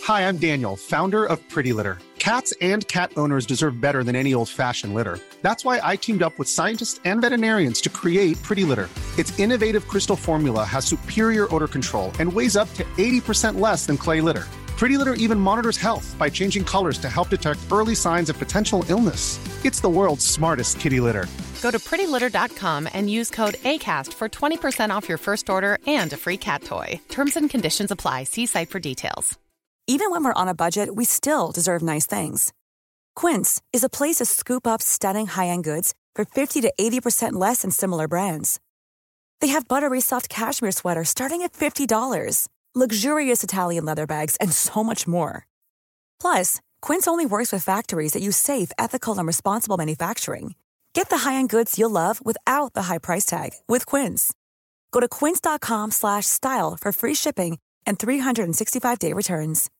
Hi, I'm Daniel, founder of Pretty Litter. Cats and cat owners deserve better than any old-fashioned litter. That's why I teamed up with scientists and veterinarians to create Pretty Litter. Its innovative crystal formula has superior odor control and weighs up to 80% less than clay litter. Pretty Litter even monitors health by changing colors to help detect early signs of potential illness. It's the world's smartest kitty litter. Go to prettylitter.com and use code ACAST for 20% off your first order and a free cat toy. Terms and conditions apply. See site for details. Even when we're on a budget, we still deserve nice things. Quince is a place to scoop up stunning high-end goods for 50 to 80% less than similar brands. They have buttery soft cashmere sweaters starting at $50, luxurious Italian leather bags, and so much more. Plus, Quince only works with factories that use safe, ethical, and responsible manufacturing. Get the high-end goods you'll love without the high price tag with Quince. Go to quince.com/style for free shipping and 365-day returns.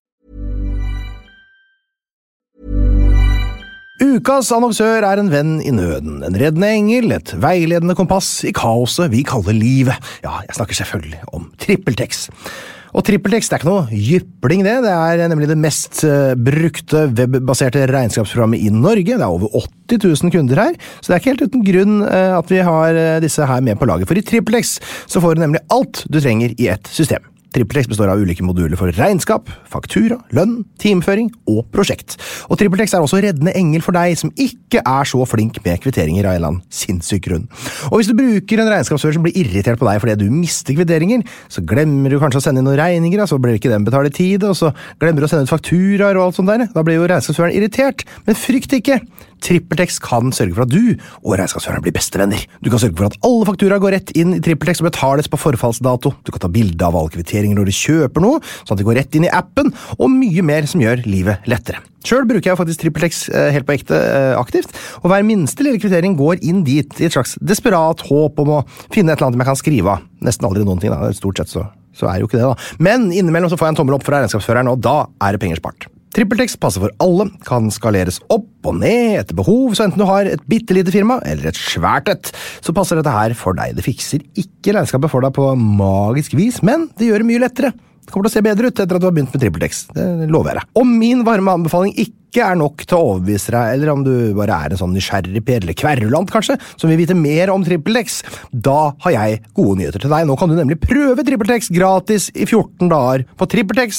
Ukas annonsør en venn I nøden, en reddende engel, et veiledende kompass I kaoset vi kaller livet. Ja, jeg snakker selvfølgelig om TrippelTex. Og TrippelTex ikke noe jypling det nemlig det mest brukte webbaserte regnskapsprogrammet I Norge. Det over 80 000 kunder her, så det ikke helt uten grunn at vi har disse her med på laget. For I TrippelTex så får du nemlig alt du trenger I et system. TrippelTex består av ulike moduler for regnskap, faktura, lønn, teamføring og prosjekt. Og TrippelTex også reddende engel for deg som ikke så flink med kvitteringer av en eller annen sinnssyk grunn. Og hvis du bruker en regnskapsfører som blir irritert på deg fordi du mister kvitteringer, så glemmer du kanskje å sende inn noen regninger, så blir ikke den betalt I tide, og så glemmer du å sende ut fakturaer og alt sånt der. Da blir jo regnskapsføreren irritert, men frykt ikke! TrippelTex kan sørge for at du og regnskapsføreren blir bestevenner. Du kan sørge for at alle fakturaer går rett inn I TrippelTex og betales på forfallsdato. Du kan ta bilde av alle kvitteringer når du kjøper noe, sånn at det går rett inn I appen, og mye mer som gjør livet lettere. Selv bruker jeg faktisk TrippelTex helt på ekte aktivt, og hver minste lille kvittering går inn dit I et slags desperat håp om å finne et eller annet som jeg kan skrive av. Nesten aldri noen ting da, stort sett så jo ikke det da. Men innimellom så får jeg en tommel opp fra regnskapsføreren, og da det penger spart. TrippelTex passer for alle, kan skaleres opp og ned etter behov, så enten du har et bittelite firma eller et svært et, så passer dette her for deg. Det fikser ikke regnskapet for deg på magisk vis, men det gjør det mye lettere. Det kommer til å se bedre ut etter at du har begynt med TrippelTex, det lover jeg deg. Om min varme anbefaling ikke nok til å overbevise deg, eller om du bare en sånn nysgjerrig per eller kverulant kanskje, som vil vite mer om TrippelTex, da har jeg gode nyheter til deg. Nå kan du nemlig prøve TrippelTex gratis I 14 dager på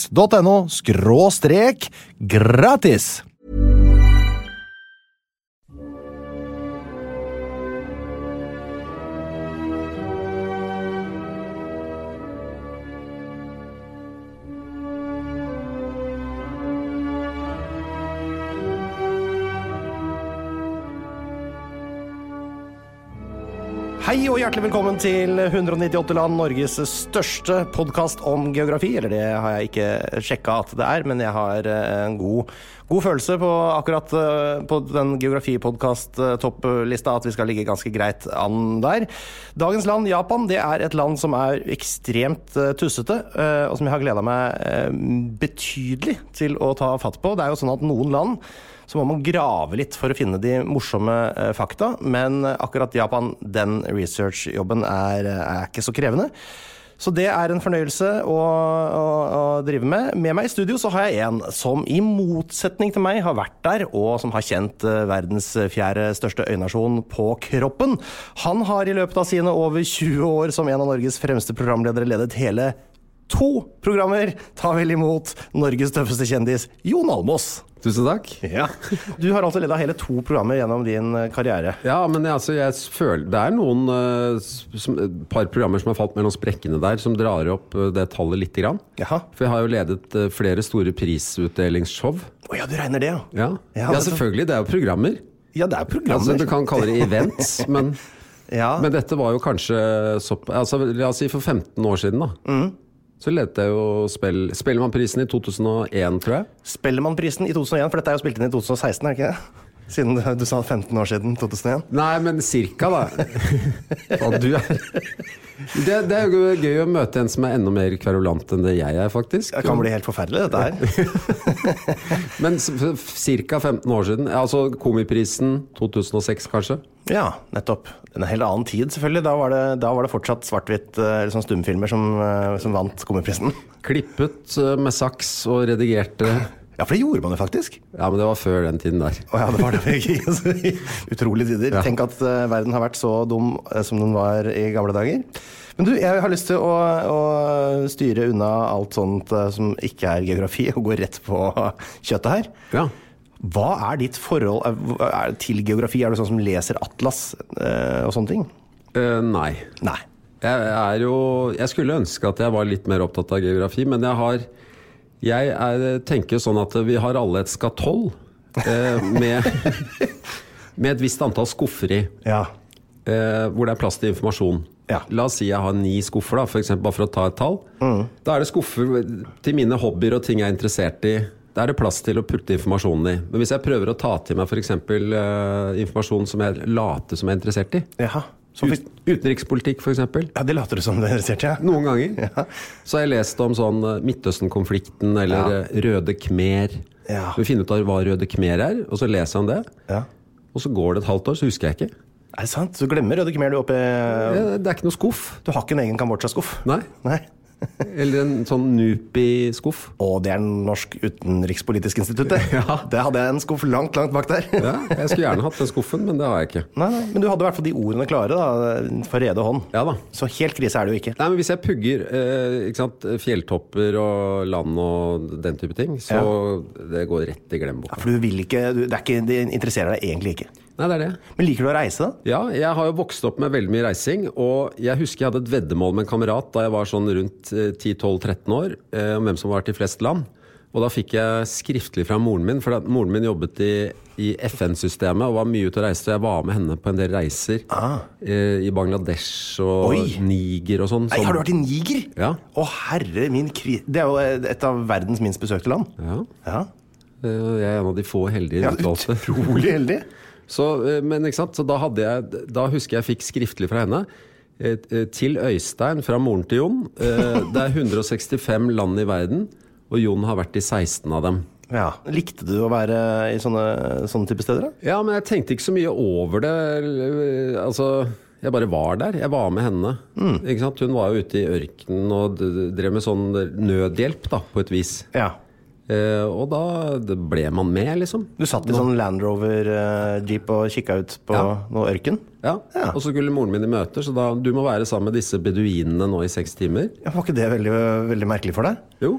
trippeltex.no/gratis. Hei og hjertelig velkommen til 198 land, Norges største podcast om geografi. Eller det har jeg ikke sjekket at det men jeg har en god følelse på akkurat på den geografipodcast-topplista at vi skal ligge ganske greit an der. Dagens land, Japan, det et land som ekstremt tussete, og som jeg har gledet meg betydelig til å ta fatt på. Det jo sånn at noen land så må man grave litt for å finne de morsomme fakta, men akkurat Japan, den research-jobben ikke så krevende. Så det en fornøyelse å drive med. Med meg I studio så har jeg en som I motsetning til meg har vært der, og som har kjent verdens 4. største øynasjon på kroppen. Han har I løpet av sine over 20 år som en av Norges fremste programledere ledet hele 2 programmer. Ta vel imot Norges tøffeste kjendis, Jon Almaas. Tusen takk. Ja. Du har altså ledet hele 2 programmer gjennom din karriere. Ja, men jeg føler det noen et par programmer som har falt mellom sprekkene der, som drar opp det tallet litt grann. Jaha. For jeg har jo ledet flere store prisutdelingsshow. Ja, du regner det, ja. Ja, selvfølgelig, det jo programmer. Ja, det programmer. Altså, du kan kalle det events, men, men dette var jo kanskje altså, la oss si for 15 år siden da. Så ledet jeg jo Spellemannprisen I 2001, tror jeg. Spellemannprisen I 2001, for dette jo spilt inn I 2016, ikke det? Siden du sa 15 år siden, 2001. Nei, men cirka da. Du det jo gøy å møte en som enda mer kverulant enn det jeg faktisk. Det kan bli helt forferdelig, dette her. Men cirka 15 år siden, altså Komiprisen 2006 kanskje? Ja, nettopp. En helt annen tid selvfølgelig. Da var det fortsatt svart-hvitt eller sånn stumfilmer som vant Komiprisen. Klippet med saks og redigerte. Ja, for det gjorde man jo faktisk. Ja, men det var før den tiden der. Ja, det var det. Utrolig tider. Ja. Tenk at verden har vært så dum som den var i gamle dager. Men du, jeg har lyst til å styre unna alt sånt som ikke er geografi, og gå rett på kjøttet her. Ja. Hva ditt forhold til geografi? Er du sånn som leser atlas og sånne ting? Nei. Nei. Jeg skulle ønske at jeg var litt mer opptatt av geografi, men jeg tenker sånn at vi har alle et skatoll med et visst antall skuffer i, hvor det er plass til informasjon. Ja. La oss si jeg har 9 skuffer da, for eksempel, bare for å ta et tall. Da det skuffer til mine hobbyer og ting jeg er interessert i. Da det plass til å putte informasjonen i. Men hvis jeg prøver å ta til meg for eksempel informasjon som jeg later som jeg er interessert i. Jaha. Utenrikspolitikk for eksempel. Ja, det later du som det er interessert, ja. Noen ganger. Ja. Så har jeg lest om sånn Midtøsten-konflikten eller Røde Khmer. Ja. Så vi finner ut av hva Røde Khmer og så leser jeg om det. Ja. Og så går det et halvt år, så husker jeg ikke. Er det sant? Så glemmer Røde Khmer du oppi... Det ikke noe skuff. Du har ikke en egen Kambodsja-skuff? Nei. Eller en sånn Nupi-skuff. Det Norsk Utenrikspolitisk Institutt. Ja. Det hadde jeg en skuff langt bak der. Ja, jeg skulle gjerne hatt den skuffen, men det har jeg ikke. Nei, men du hadde i hvert fall de ordene klare da, for rede hånd. Ja da. Så helt krise det jo ikke. Nei, men hvis jeg pugger ikke sant, fjelltopper og land og den type ting, så det går rett i glemmeboka. Ja, for du vil ikke, det interesserer deg egentlig ikke. Nei, det det. Men liker du å reise da? Ja, jeg har jo vokst opp med veldig mye reising, og jeg husker jeg hadde et veddemål med en kamerat da jeg var sånn rundt 10-12-13 år, om hvem som var til flest land. Og da fikk jeg skriftlig fra moren min, for moren min jobbet i FN-systemet og var mye ute å reise, så jeg var med henne på en del reiser i Bangladesh og Niger og sånn. Nei, har du vært i Niger? Ja. Herre min det jo et av verdens minst besøkte land. Ja. Jeg en av de få heldige utvalgte. Ja, utrolig heldig. Så, men ikke sant, så da husker jeg fikk skriftlig fra henne til Øystein fra moren til Jon. Det 165 land i verden, og Jon har vært i 16 av dem. Ja, likte du å være i sånne type steder da? Ja, men jeg tenkte ikke så mye over det. Altså, jeg bare var der. Jeg var med henne. Ikke sant? Hun var jo ute i ørkenen og drev med sånn nødhjelp da, på et vis. Ja. Og da ble man med liksom. Du satt i sånn Land Rover Jeep og kikket ut på noe ørken? Ja, og så skulle moren min i møter, så du må være sammen med disse beduinene nå i 6 timer. Ja, var ikke det veldig, veldig merkelig for deg? Jo.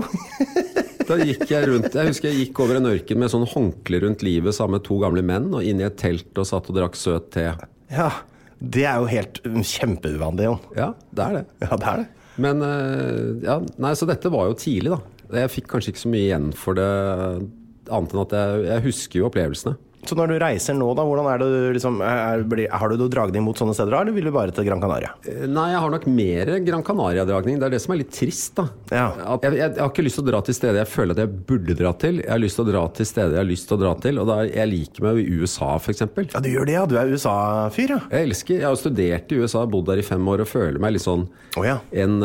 Da gikk jeg rundt, jeg husker jeg gikk over en ørken med sånn håndkle rundt livet sammen med 2 gamle menn, og inn i et telt og satt og drakk søt te. Ja, det jo helt kjempeuvanlig, Jon. Ja, det det. Ja, det det. Men, nei, så dette var jo tidlig da. Jeg fikk kanskje ikke så mye igjen for det, annet enn at jeg husker jo opplevelsene. Så når du reiser nå da, hvordan det du liksom, har du dragning mot sånne steder da, eller vil du bare til Gran Canaria? Nei, jeg har nok mer Gran Canaria-dragning. Det det som litt trist da. Ja. Jeg har ikke lyst til å dra til steder jeg føler at jeg burde dra til. Jeg har lyst til å dra til steder jeg har lyst til å dra til, og jeg liker meg i USA for eksempel. Ja, du gjør det, ja. Du USA-fyr, ja. Jeg har studert i USA, bodd der i 5 år og føler meg litt sånn en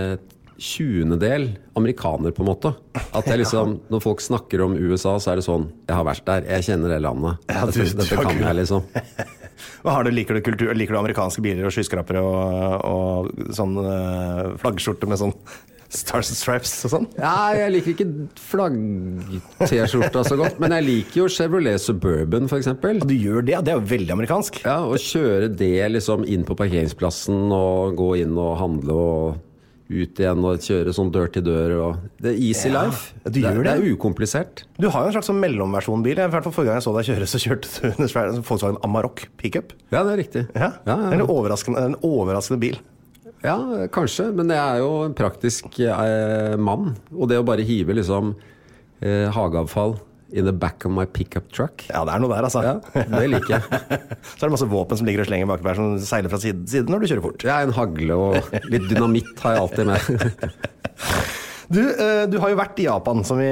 20-del amerikaner på en måte. At jeg liksom, når folk snakker om USA, så det sånn, jeg har vært der, jeg kjenner det landet. Ja, dette kan jeg liksom. Liker du kultur? Liker du amerikanske biler og skyskrapere og sånn flaggskjorte med sånn Stars and Stripes og sånn? Ja, jeg liker ikke flagg-t-skjorta så godt, men jeg liker jo Chevrolet Suburban for eksempel. Du gjør det? Det jo veldig amerikansk. Ja, og kjøre det liksom inn på parkeringsplassen og gå inn og handle og ut igjen og kjøre sånn dør til dør og det easy life. Du gjør det? Det ukomplisert. Du har jo en slags sånn mellomversjonbil. I hvert fall forrige gang jeg så deg kjøre, så kjørte du en Volkswagen Amarok pickup. Ja, det riktig. Ja. Det en overraskende bil. Ja, kanskje, men det jo en praktisk mann. Og det å bare hive liksom hageavfall in the back of my pickup truck. Ja, det noe der, altså. Ja, det liker jeg. Så det masse våpen som ligger og slenger bak hver som seiler fra siden når du kjører fort. Ja, en hagle og litt dynamitt har jeg alltid med. Du har jo vært i Japan, som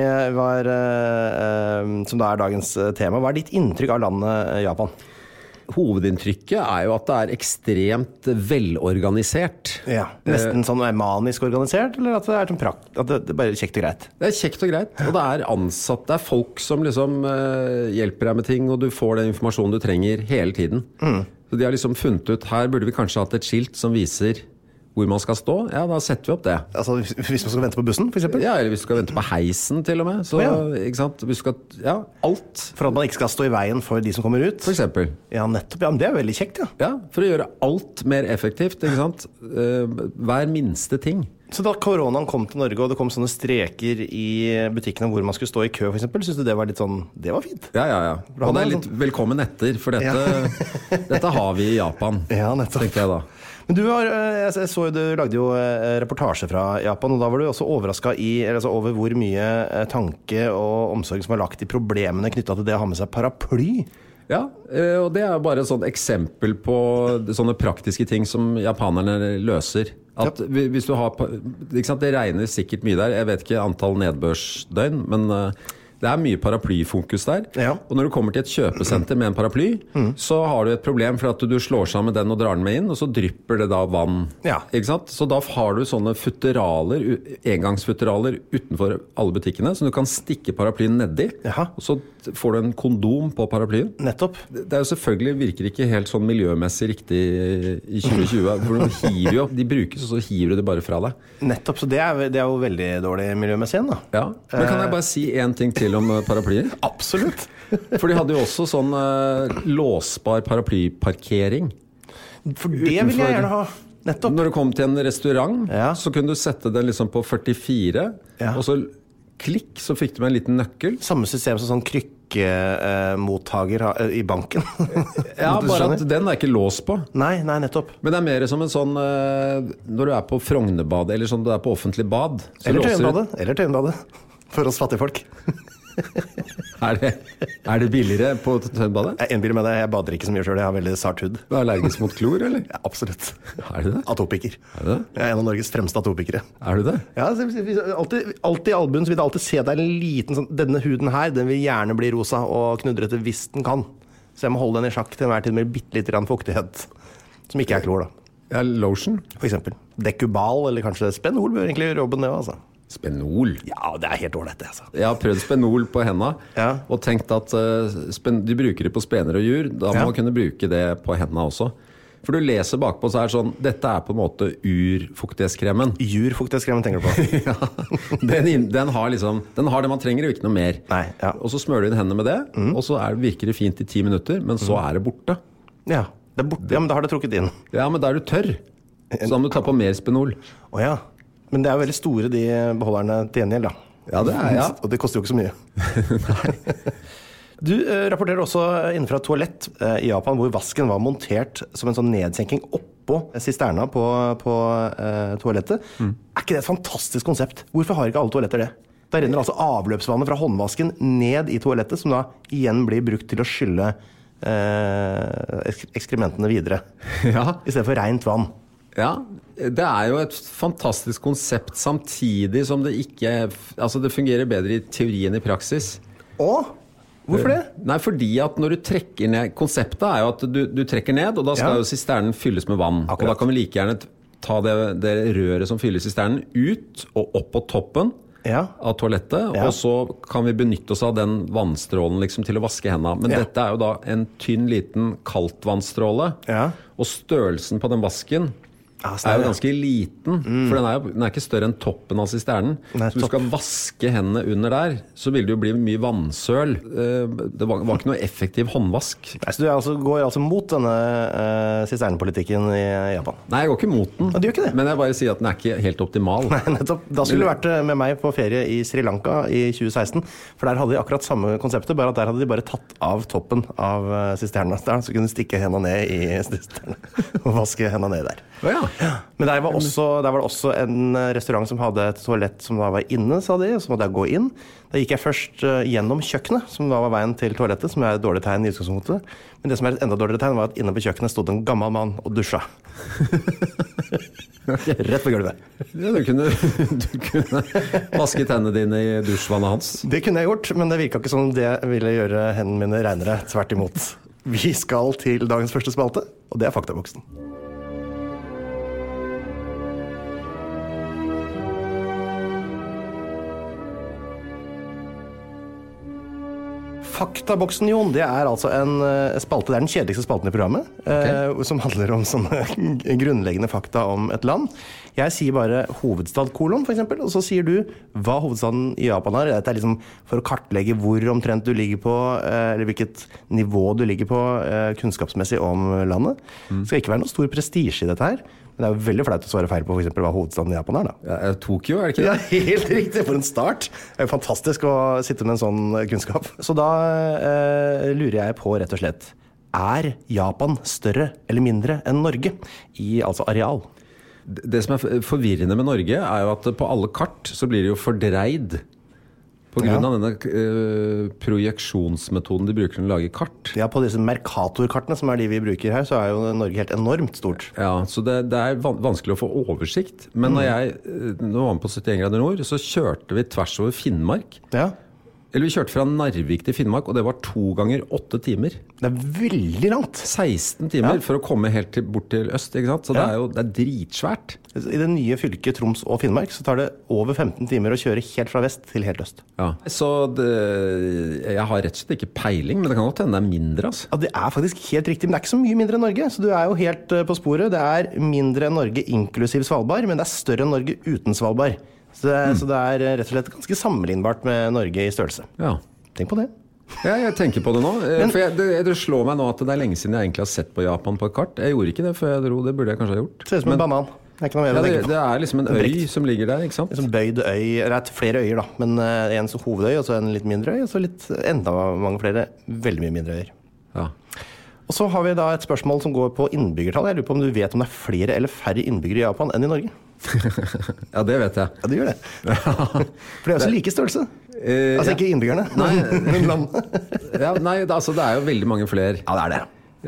da dagens tema. Hva ditt inntrykk av landet Japan? Hovedinntrykket jo at det ekstremt velorganisert. Ja, nesten sånn manisk organisert, eller at det sånn at det bare kjekt og greit? Det kjekt og greit, og det ansatt, det folk som liksom hjelper deg med ting, og du får den informasjonen du trenger hele tiden. Så de har liksom funnet ut, her burde vi kanskje hatt et skilt som viser hvor man skal stå. Ja, da setter vi opp det. Altså hvis man skal vente på bussen, for eksempel? Ja, eller hvis du skal vente på heisen til og med. Så, ikke sant? Hvis du skal, alt. For at man ikke skal stå i veien for de som kommer ut? For eksempel. Ja, nettopp. Ja, men det veldig kjekt, ja. Ja, for å gjøre alt mer effektivt, ikke sant? Hver minste ting. Så da koronaen kom til Norge, og det kom sånne streker i butikkene hvor man skulle stå i kø, for eksempel, synes du det var litt sånn, det var fint? Ja. Og det litt velkommen etter, for dette har vi i Japan, tenkte jeg da. Men jeg så jo, du lagde jo reportasje fra Japan, og da var du også overrasket over hvor mye tanke og omsorg som var lagt i problemene knyttet til det å ha med seg paraply. Ja, og det bare et sånt eksempel på sånne praktiske ting som japanerne løser. At hvis du har, ikke sant, det regner sikkert mye der, jeg vet ikke antall nedbørsdøgn, men det mye paraplyfokus der. Ja. Og når du kommer til et kjøpesenter med en paraply, så har du et problem for at du slår sammen den og drar den med inn, og så drypper det da vann. Ja. Ikke sant? Så da har du sånne futteraler, engangsfutteraler utenfor alle butikkene, som du kan stikke paraplyen nedi, og så får du en kondom på paraplyen. Nettopp. Det jo selvfølgelig, virker ikke helt sånn miljømessig riktig i 2020, for de brukes, og så hiver du det bare fra deg. Nettopp, så det jo veldig dårlig miljømessig igjen da. Ja, men kan jeg bare si en ting til om paraplyer? Absolutt. For de hadde jo også sånn låsbar paraplyparkering. For det vil jeg gjerne ha. Nettopp. Når du kom til en restaurant, så kunne du sette den liksom på 44, og så klikk, så fikk du med en liten nøkkel. Samme system som sånn krykkemottager i banken. Ja, bare at den ikke låst på. Nei, nettopp. Men det mer som en sånn, når du på Frognerbadet, eller sånn du på offentlig bad. Eller Tøyenbadet, for oss fattige folk. Det billigere på Tøyenbadet? Jeg innbiller med det, jeg bader ikke så mye selv, jeg har veldig sart hud. Du allergisk mot klor, eller? Ja, absolutt. Det det? Atopiker. Det? Jeg en av Norges fremste atopikere. Du det? Ja, alltid i albuen så vil det alltid se deg en liten sånn, denne huden her, den vil gjerne bli rosa og knudrete hvis den kan. Så jeg må holde den i sjakk til enhver tid med bitte litt fuktighet, som ikke klor da. Ja, lotion? For eksempel. Decubal, eller kanskje Spenol bør egentlig gjøre jobben det, altså. Spenol? Ja, det helt dårlig det, altså. Jeg har prøvd Spenol på hendene, og tenkt at de bruker det på spener og jur, da må man kunne bruke det på hendene også. For du leser bakpå, så det sånn, dette på en måte urfuktighetskremen. Urfuktighetskremen tenker du på? Ja, den har det man trenger, og ikke noe mer. Nei, og så smører du inn hendene med det, og så virker det fint i 10 minutter, men så det borte. Ja, det borte, men da har det trukket inn. Ja, men da du tørr. Så da må du ta på mer Spenol. Åja. Men det jo veldig store, de beholderne til gjengjeld, da. Ja, det ja. Og det koster jo ikke så mye. Nei. Du rapporterer også innenfra et toalett i Japan, hvor vasken var montert som en sånn nedsenking oppå sisterna på toalettet. Ikke det et fantastisk konsept? Hvorfor har ikke alle toaletter det? Da renner altså avløpsvannet fra håndvasken ned i toalettet, som da igjen blir brukt til å skylle ekskrementene videre. Ja. I stedet for rent vann. Ja, det jo et fantastisk konsept, samtidig som det ikke altså det fungerer bedre i teori enn i praksis. Hvorfor det? Nei, fordi at når du trekker ned, konseptet jo at du trekker ned, og da skal jo sisternen fylles med vann. Akkurat. Og da kan vi like gjerne ta det røret som fyller sisternen ut og opp på toppen av toalettet, og så kan vi benytte oss av den vannstrålen liksom til å vaske hendene. Men dette jo da en tynn liten kaltvannstråle, og størrelsen på den vasken jo ganske liten, for den ikke større enn toppen av sisternen. Så hvis du skal vaske hendene under der, så vil det jo bli mye vannsøl. Det var ikke noe effektiv håndvask. Nei, så du går altså mot denne sisternepolitikken i Japan? Nei, jeg går ikke mot den. Du gjør ikke det? Men jeg bare sier at den ikke helt optimal. Nei, nettopp. Da skulle du vært med meg på ferie i Sri Lanka i 2016, for der hadde de akkurat samme konseptet, bare at der hadde de bare tatt av toppen av sisternene der, så kunne de stikke hendene ned i sisternene og vaske hendene ned der. Ja. Men der var det også en restaurant som hadde et toalett som da var inne, sa de, så måtte jeg gå inn. Da gikk jeg først gjennom kjøkkenet, som da var veien til toalettet, som et dårlig tegn i utgangspunktet. Men det som et enda dårligere tegn var at inne på kjøkkenet stod en gammel mann og dusja. Rett på gulvet. Ja, du kunne vaske tennene dine i dusjvannet hans. Det kunne jeg gjort, men det virket ikke som det ville gjøre hendene mine renere, tvert imot. Vi skal til dagens første spalte, og det Faktaboksen. Faktaboksen, Jon, det altså en spalte, det den kjedeligste spalten i programmet, som handler om sånne grunnleggende fakta om et land. Jeg sier bare hovedstad kolon, for eksempel, og så sier du hva hovedstaden i Japan er. Dette liksom for å kartlegge hvor omtrent du ligger på, eller hvilket nivå du ligger på kunnskapsmessig om landet. Det skal ikke være noe stor prestige i dette her. Men det jo veldig flaut å svare feil på for eksempel hva hovedstaden i Japan da. Ja, Tokyo, det ikke det? Ja, helt riktig. For en start. Det jo fantastisk å sitte med en sånn kunnskap. Så da lurer jeg på rett og slett, Japan større eller mindre enn Norge i altså areal? Det som forvirrende med Norge jo at på alle kart så blir det jo fordreid på grunn av denne projeksjonsmetoden de bruker til å lage kart. Ja, på disse Mercator-kartene som de vi bruker her, så jo Norge helt enormt stort. Ja, så det vanskelig å få oversikt. Men når nå var vi på 71 grader nord, så kjørte vi tvers over Finnmark. Ja. Eller vi kjørte fra Narvik til Finnmark, og det var 2 ganger 8 timer. Det veldig langt. 16 timer for å komme helt bort til øst, ikke sant? Så det dritsvært. I det nye fylket Troms og Finnmark så tar det over 15 timer å kjøre helt fra vest til helt øst. Ja, så jeg har rett og slett ikke peiling, men det kan godt hende det mindre, altså. Ja, det faktisk helt riktig, men det ikke så mye mindre enn Norge, så du jo helt på sporet. Det mindre enn Norge inklusiv Svalbard, men det større enn Norge uten Svalbard. Så det rett og slett ganske sammenlignbart med Norge i størrelse. Ja. Tenk på det. Ja, jeg tenker på det nå. For det slår meg nå at det lenge siden jeg egentlig har sett på Japan på et kart. Jeg gjorde ikke det før jeg dro, det burde jeg kanskje ha gjort. Det ser ut som en banan. Det ikke noe mer å tenke på. Det liksom en øy som ligger der, ikke sant? En bøyd øy, det flere øyer da, men en hovedøy, og så en litt mindre øy, og så enda mange flere, veldig mye mindre øyer. Ja. Og så har vi da et spørsmål som går på innbyggertall. Jeg lurer på om du vet om det flere eller færre innbyggere i Japan enn i Norge? Ja, det vet jeg. Ja, du gjør det. For det også like størrelse. Altså ikke innbyggerne, men landet. Ja, nei, altså det jo veldig mange flere. Ja, det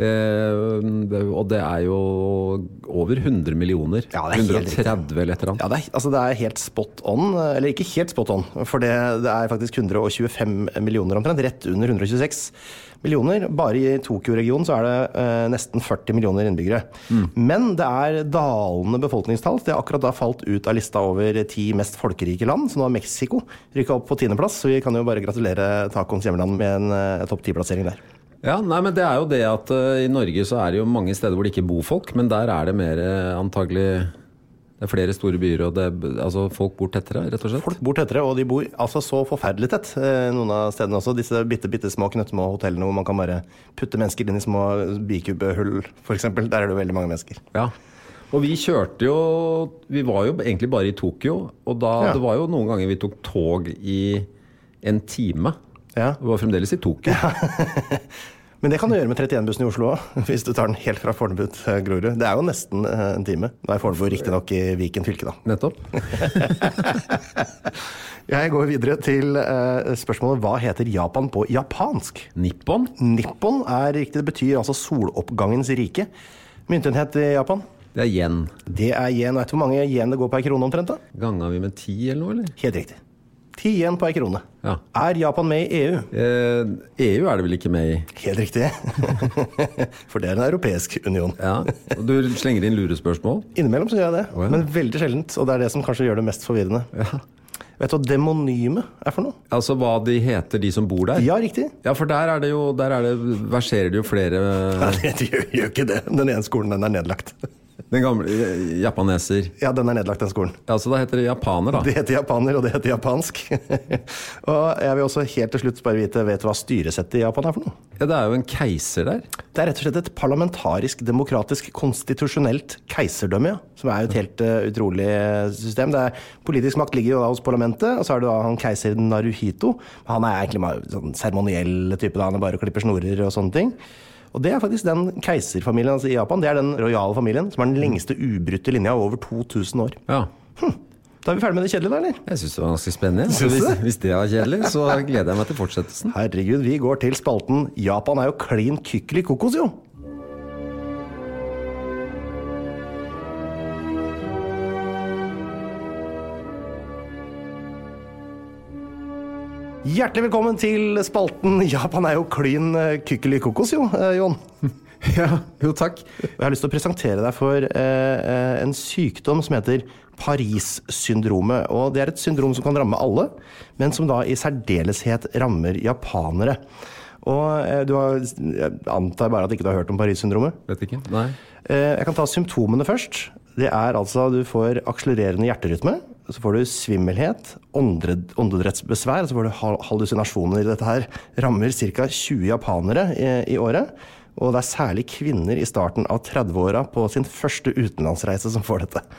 det. Og det jo over 100 millioner. Ja, 130 eller et eller annet. Ja, det helt spot on, eller ikke helt spot on, for det faktisk 125 millioner omtrent, rett under 126 millioner. Bare i Tokyo-regionen så det nesten 40 millioner innbyggere. Men det dalende befolkningstall. Det akkurat da falt ut av lista over 10 mest folkerike land, så nå har Mexico rykket opp på 10. plass, så vi kan jo bare gratulere Tacons hjemland med en topp 10-plassering der. Ja, nei, men det jo det at i Norge så det jo mange steder hvor det ikke bor folk, men der det mer antagelig, det flere store byer, og altså folk bor tettere, rett og slett. Folk bor tettere, og de bor altså så forferdelig tett, noen av stedene også. Disse bitte små knøttsmå hotellene hvor man kan bare putte mennesker inn i små bikubehull, for eksempel. Der det veldig mange mennesker. Ja, og vi kjørte jo, vi var jo egentlig bare i Tokyo, og det var jo noen ganger vi tok tog i en time. Ja. Det var fremdeles i Tokyo. Ja. Men det kan du gjøre med 31-bussen i Oslo også, hvis du tar den helt fra Fornebu til Grorud. Det jo nesten en time. Nå Fornebu riktig nok i Viken fylke da. Nettopp. Jeg går videre til spørsmålet, hva heter Japan på japansk? Nippon? Nippon riktig, det betyr altså soloppgangens rike. Myntenhet i Japan? Det yen. Det yen, og vet du hvor mange yen det går på en krone omtrent da? Ganger vi med 10 eller noe, eller? Helt riktig. 10 yen på en krone. Ja. Japan med i EU? EU det vel ikke med i? Helt riktig. For det en europeisk union. Ja, og du slenger inn lurespørsmål? Innimellom så gjør jeg det, men veldig sjeldent, og det det som kanskje gjør det mest forvirrende. Ja. Vet du hva demonyme for noe? Altså hva de heter, de som bor der? Ja, riktig. Ja, for der verserer det jo flere... Ja, det gjør ikke det. Den ene skolen, den nedlagt. Den gamle japaneser. Ja, den nedlagt, den skolen. Ja, så da heter det japaner, da. Det heter japaner, og det heter japansk. Og jeg vil også helt til slutt bare vite, vet du hva styresettet i Japan for noe? Ja, det jo en keiser der. Det rett og slett et parlamentarisk, demokratisk, konstitusjonelt keiserdømme, ja. Som jo et helt utrolig system. Politisk makt ligger jo da hos parlamentet, og så det da han keiser Naruhito. Han egentlig sånn seremoniell type, da han bare klipper snorer og sånne ting. Og det faktisk den keiserfamilien altså i Japan, det den royale familien, som den lengste ubrutte linja over 2000 år. Ja. Da vi ferdig med det kjedelige da, eller? Jeg synes det var ganske spennende. Så hvis det var kjedelig, så gleder jeg meg til fortsettelsen. Herregud, vi går til spalten Japan jo klin kykkelig kokos, jo! Hjertelig velkommen til spalten Japan jo klin kykkelig kokos, jo, Jon. Ja, jo takk. Jeg har lyst til å presentere deg for en sykdom som heter Paris-syndromet. Og det et syndrom som kan ramme alle, men som da i særdeleshet rammer japanere. Og jeg antar bare at ikke du har hørt om Paris-syndromet? Vet ikke, nei. Jeg kan ta symptomene først. Det altså, du får akselererende hjerterytme, så får du svimmelhet, åndedrettsbesvær, så får du hallusinasjoner. Dette her rammer ca. 20 japanere i året, og det særlig kvinner i starten av 30-åra på sin første utenlandsreise som får dette.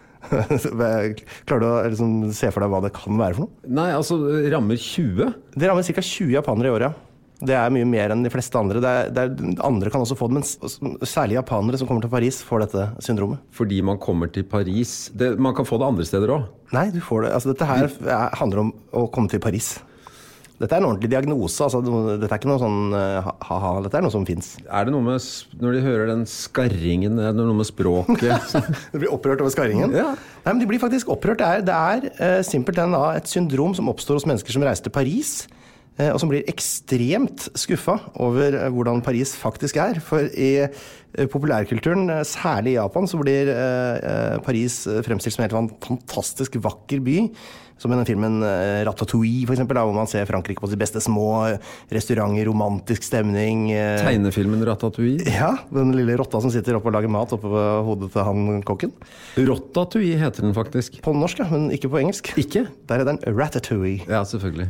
Klarer du å liksom se for deg hva det kan være for noe? Nei, altså, rammer 20? Det rammer ca. 20 japanere i året, ja. Det mye mer enn de fleste andre. Andre kan også få det, men særlig japanere som kommer til Paris får dette syndromet. Fordi man kommer til Paris. Man kan få det andre steder også? Nei, du får det. Altså, dette her handler om å komme til Paris. Dette en ordentlig diagnose. Altså, dette ikke noe sånn ha-ha. Dette noe som finnes. Det noe med, når de hører den skarringen, det noe med språket? Du blir opprørt over skarringen? Ja. Nei, men de blir faktisk opprørt. Det simpelthen et syndrom som oppstår hos mennesker som reiser til Paris, og som blir ekstremt skuffet over hvordan Paris faktisk For i populærkulturen, særlig i Japan, så blir Paris fremstilt som en helt fantastisk vakker by. Som i den filmen Ratatouille, for eksempel, hvor man ser Frankrike på sitt beste, små restauranter, romantisk stemning. Tegnefilmen Ratatouille? Ja, den lille rotta som sitter oppe og lager mat oppe på hodet til han kokken. Ratatouille heter den faktisk. På norsk, ja, men ikke på engelsk. Ikke? Der den Ratatouille. Ja, selvfølgelig.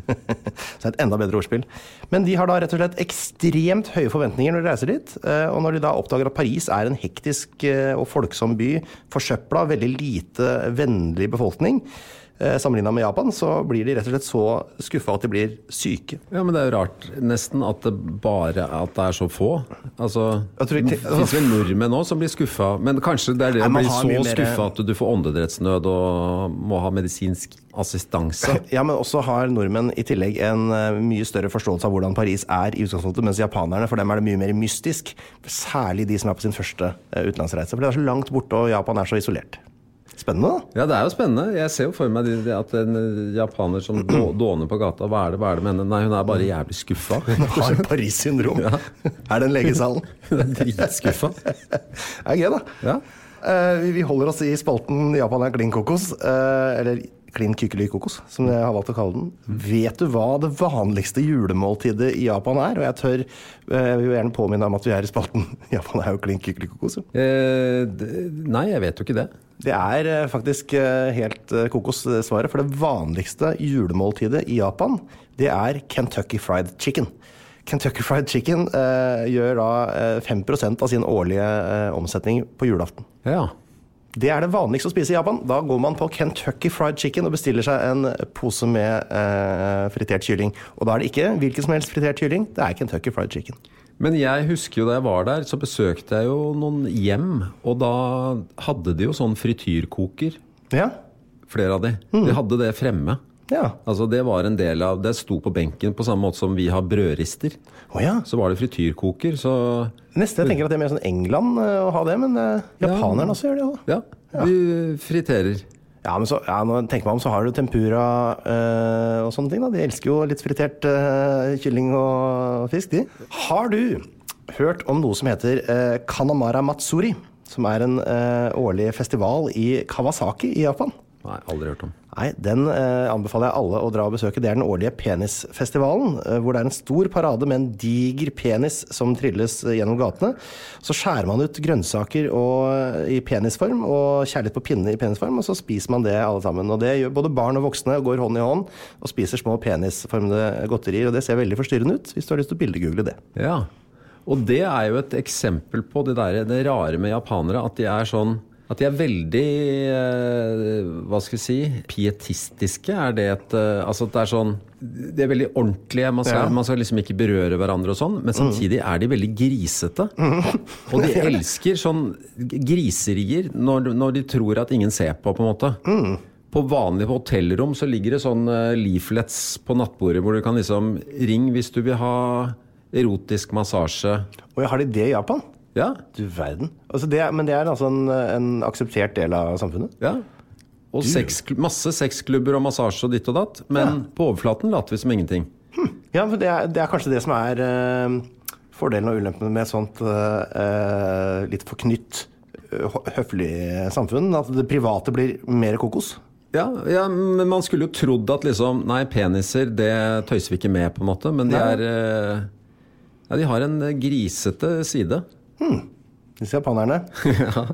Så et enda bedre ordspill. Men de har da rett og slett ekstremt høye forventninger når de reiser dit, og når de da oppdager at Paris en hektisk og folksom by, forsøpla, veldig lite vennlig befolkning, sammenlignet med Japan, så blir de rett og slett så skuffet at de blir syke. Ja, men det jo rart nesten at det så få. Altså, det finnes vel nordmenn også som blir skuffet, men kanskje det det å bli så skuffet at du får åndedrettsnød og må ha medisinsk assistanse. Ja, men også har nordmenn i tillegg en mye større forståelse av hvordan Paris i utgangspunktet, mens japanerne, for dem det mye mer mystisk, særlig de som på sin første utenlandsreise, for det så langt borte, og Japan så isolert. Spennende da? Ja, det jo spennende. Jeg ser jo for meg at en japaner som dåner på gata, hva det med henne? Nei, hun bare jævlig skuffet. Hun har Paris-syndrom. Ja. Det en legesalen? Hun dritskuffet. Det gøy da. Ja. Vi holder oss i spalten Japan klin kokos, eller klin kykkelig kokos, som jeg har valgt å kalle den. Vet du hva det vanligste julemåltidet i Japan Og jeg vil jo gjerne påminne om at vi i spalten Japan jo klin kykkelig kokos. Nei, jeg vet jo ikke det. Det faktisk helt kokos svaret, for det vanligste julemåltidet i Japan, det Kentucky Fried Chicken. Kentucky Fried Chicken gjør da 5% av sin årlige omsetning på julaften. Ja. Det det vanligste å spise i Japan. Da går man på Kentucky Fried Chicken og bestiller seg en pose med fritert kylling. Og da det ikke hvilken som helst fritert kylling, det Kentucky Fried Chicken. Men jeg husker jo da jeg var der, så besøkte jeg jo noen hjem, og da hadde de jo sånn frityrkoker. Ja. Flere av de. De hadde det fremme. Ja. Altså det var en del av, det sto på benken på samme måte som vi har brødrister. Ja. Så var det frityrkoker, så... Neste jeg tenker at det mer sånn England å ha det, men japanerne også gjør det også. Ja, vi friterer. Ja, men så, nå tenker man om, så har du tempura og sånne ting da. De elsker jo litt fritert kylling og fisk, de. Har du hørt om noe som heter Kanamara Matsuri, som en årlig festival i Kawasaki i Japan? Nei, aldri hørt om. Nei, den anbefaler jeg alle å dra og besøke. Det den årlige penisfestivalen, hvor det en stor parade med en diger penis som trilles gjennom gatene. Så skjærer man ut grønnsaker i penisform og kjærlighet på pinne i penisform, og så spiser man det alle sammen. Og det gjør både barn og voksne, går hånd i hånd og spiser små penisformede godterier, og det ser veldig forstyrrende ut, hvis du har lyst til å bildegoogle det. Ja, og det jo et eksempel på det rare med japanere, at de sånn at de veldig, hva skal jeg si, pietistiske. Det altså det sånn, det veldig ordentlige, man skal liksom ikke berøre hverandre og sånn, men samtidig de veldig grisete. Og de elsker sånn griserier når de tror at ingen ser på en måte. På vanlige hotellrom så ligger det sånn leaflets på nattbordet hvor du kan liksom ring hvis du vil ha erotisk massasje. Og har de det i Japan? Ja. Du verden. Altså men det altså en akseptert del av samfunnet? Ja. Og masse sexklubber og massasje og ditt og datt, men på overflaten later vi som ingenting. Ja, for det kanskje det som fordelen og ulempen med et sånt litt forknytt, høflig samfunn, at det private blir mer kokos. Ja, men man skulle jo trodd at liksom, nei, peniser, det tøyser vi ikke med på en måte, men de har en grisete side. Disse japanerne. Ja.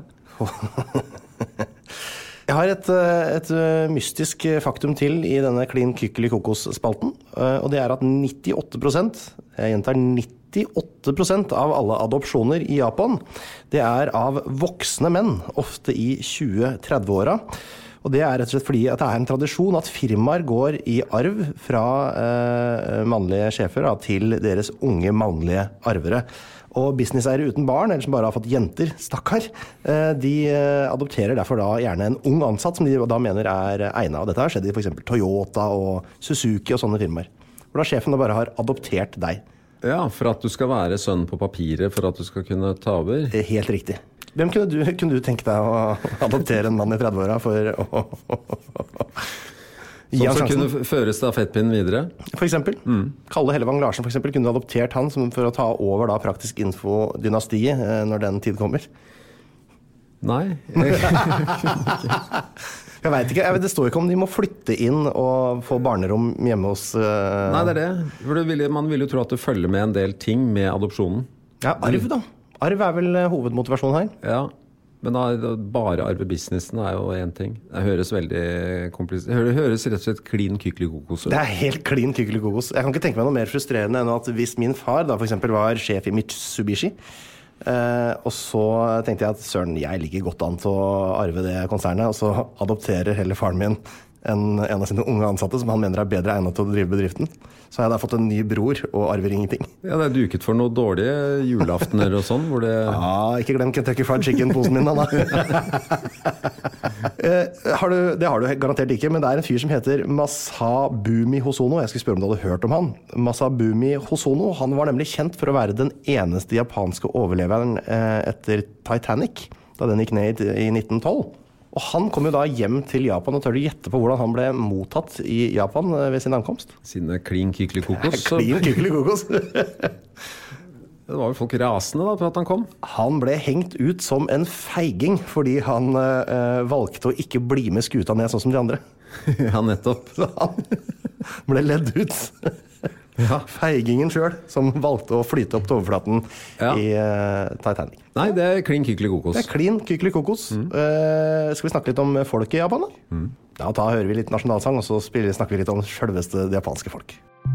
Jeg har et mystisk faktum til i denne Klin Kykkeli Kokos-spalten, og det at 98%, jeg gjentar 98% av alle adopsjoner i Japan, det av voksne menn, ofte i 20-30-åra. Og det rett og slett fordi at det en tradisjon at firmaer går i arv fra mannlige sjefer til deres unge mannlige arvere. Og businesseiere uten barn, eller som bare har fått jenter, stakkar, de adopterer derfor da gjerne en ung ansatt som de da mener egnet. Og dette har skjedd i for eksempel Toyota og Suzuki og sånne firmaer. Hvor da sjefen da bare har adoptert deg. Ja, for at du skal være sønn på papiret, for at du skal kunne ta over. Helt riktig. Hvem kunne du tenke deg å adoptere en mann i 30-åra for å Sånn som kunne føre stafettpinnen videre? For eksempel. Kalle Hellevang Larsen for eksempel, kunne du adoptert han for å ta over da praktisk info-dynastiet når den tid kommer? Nei. Jeg vet ikke, det står ikke om de må flytte inn og få barnerom hjemme hos... Nei, det det. For man vil jo tro at det følger med en del ting med adopsjonen. Ja, arv da. Arv vel hovedmotivasjonen her. Ja. Men da, bare arve businessen jo en ting. Det høres veldig komplisert. Det høres rett og slett klin kykkeli kokos. Det helt klin kykkeli kokos. Jeg kan ikke tenke meg noe mer frustrerende enn at hvis min far da for eksempel var sjef i Mitsubishi, og så tenkte jeg at søren, jeg ligger godt an til å arve det konsernet, og så adopterer heller faren min en av sine unge ansatte som han mener bedre egnet til å drive bedriften. Så har jeg da fått en ny bror og arver ingenting. Ja, det duket for noen dårlige julaftener og sånn, hvor det... Ja, ikke glem Kentucky Fried Chicken-posen min, da. Det har du garantert ikke, men det en fyr som heter Masabumi Hosono. Jeg skulle spørre om du hadde hørt om han. Masabumi Hosono, han var nemlig kjent for å være den eneste japanske overleveren etter Titanic, da den gikk ned i 1912. Og han kom jo da hjem til Japan, og tør du gjette på hvordan han ble mottatt i Japan ved sin ankomst? Sine klin kykkeli kokos. Klin kykkeli kokos. Det var jo folk rasende da, på at han kom. Han ble hengt ut som en feiging, fordi han valgte å ikke bli med skuta ned sånn som de andre. Ja, nettopp. Så han ble ledd ut. Ja, feigingen selv, som valgte å flyte opp til overflaten i Titanic. Nei, det klin kykkeli kokos. Det klin kykkeli kokos. Skal vi snakke litt om folk i Japan, da? Ja, da hører vi litt nasjonalsang, og så snakker vi litt om selveste det japanske folk.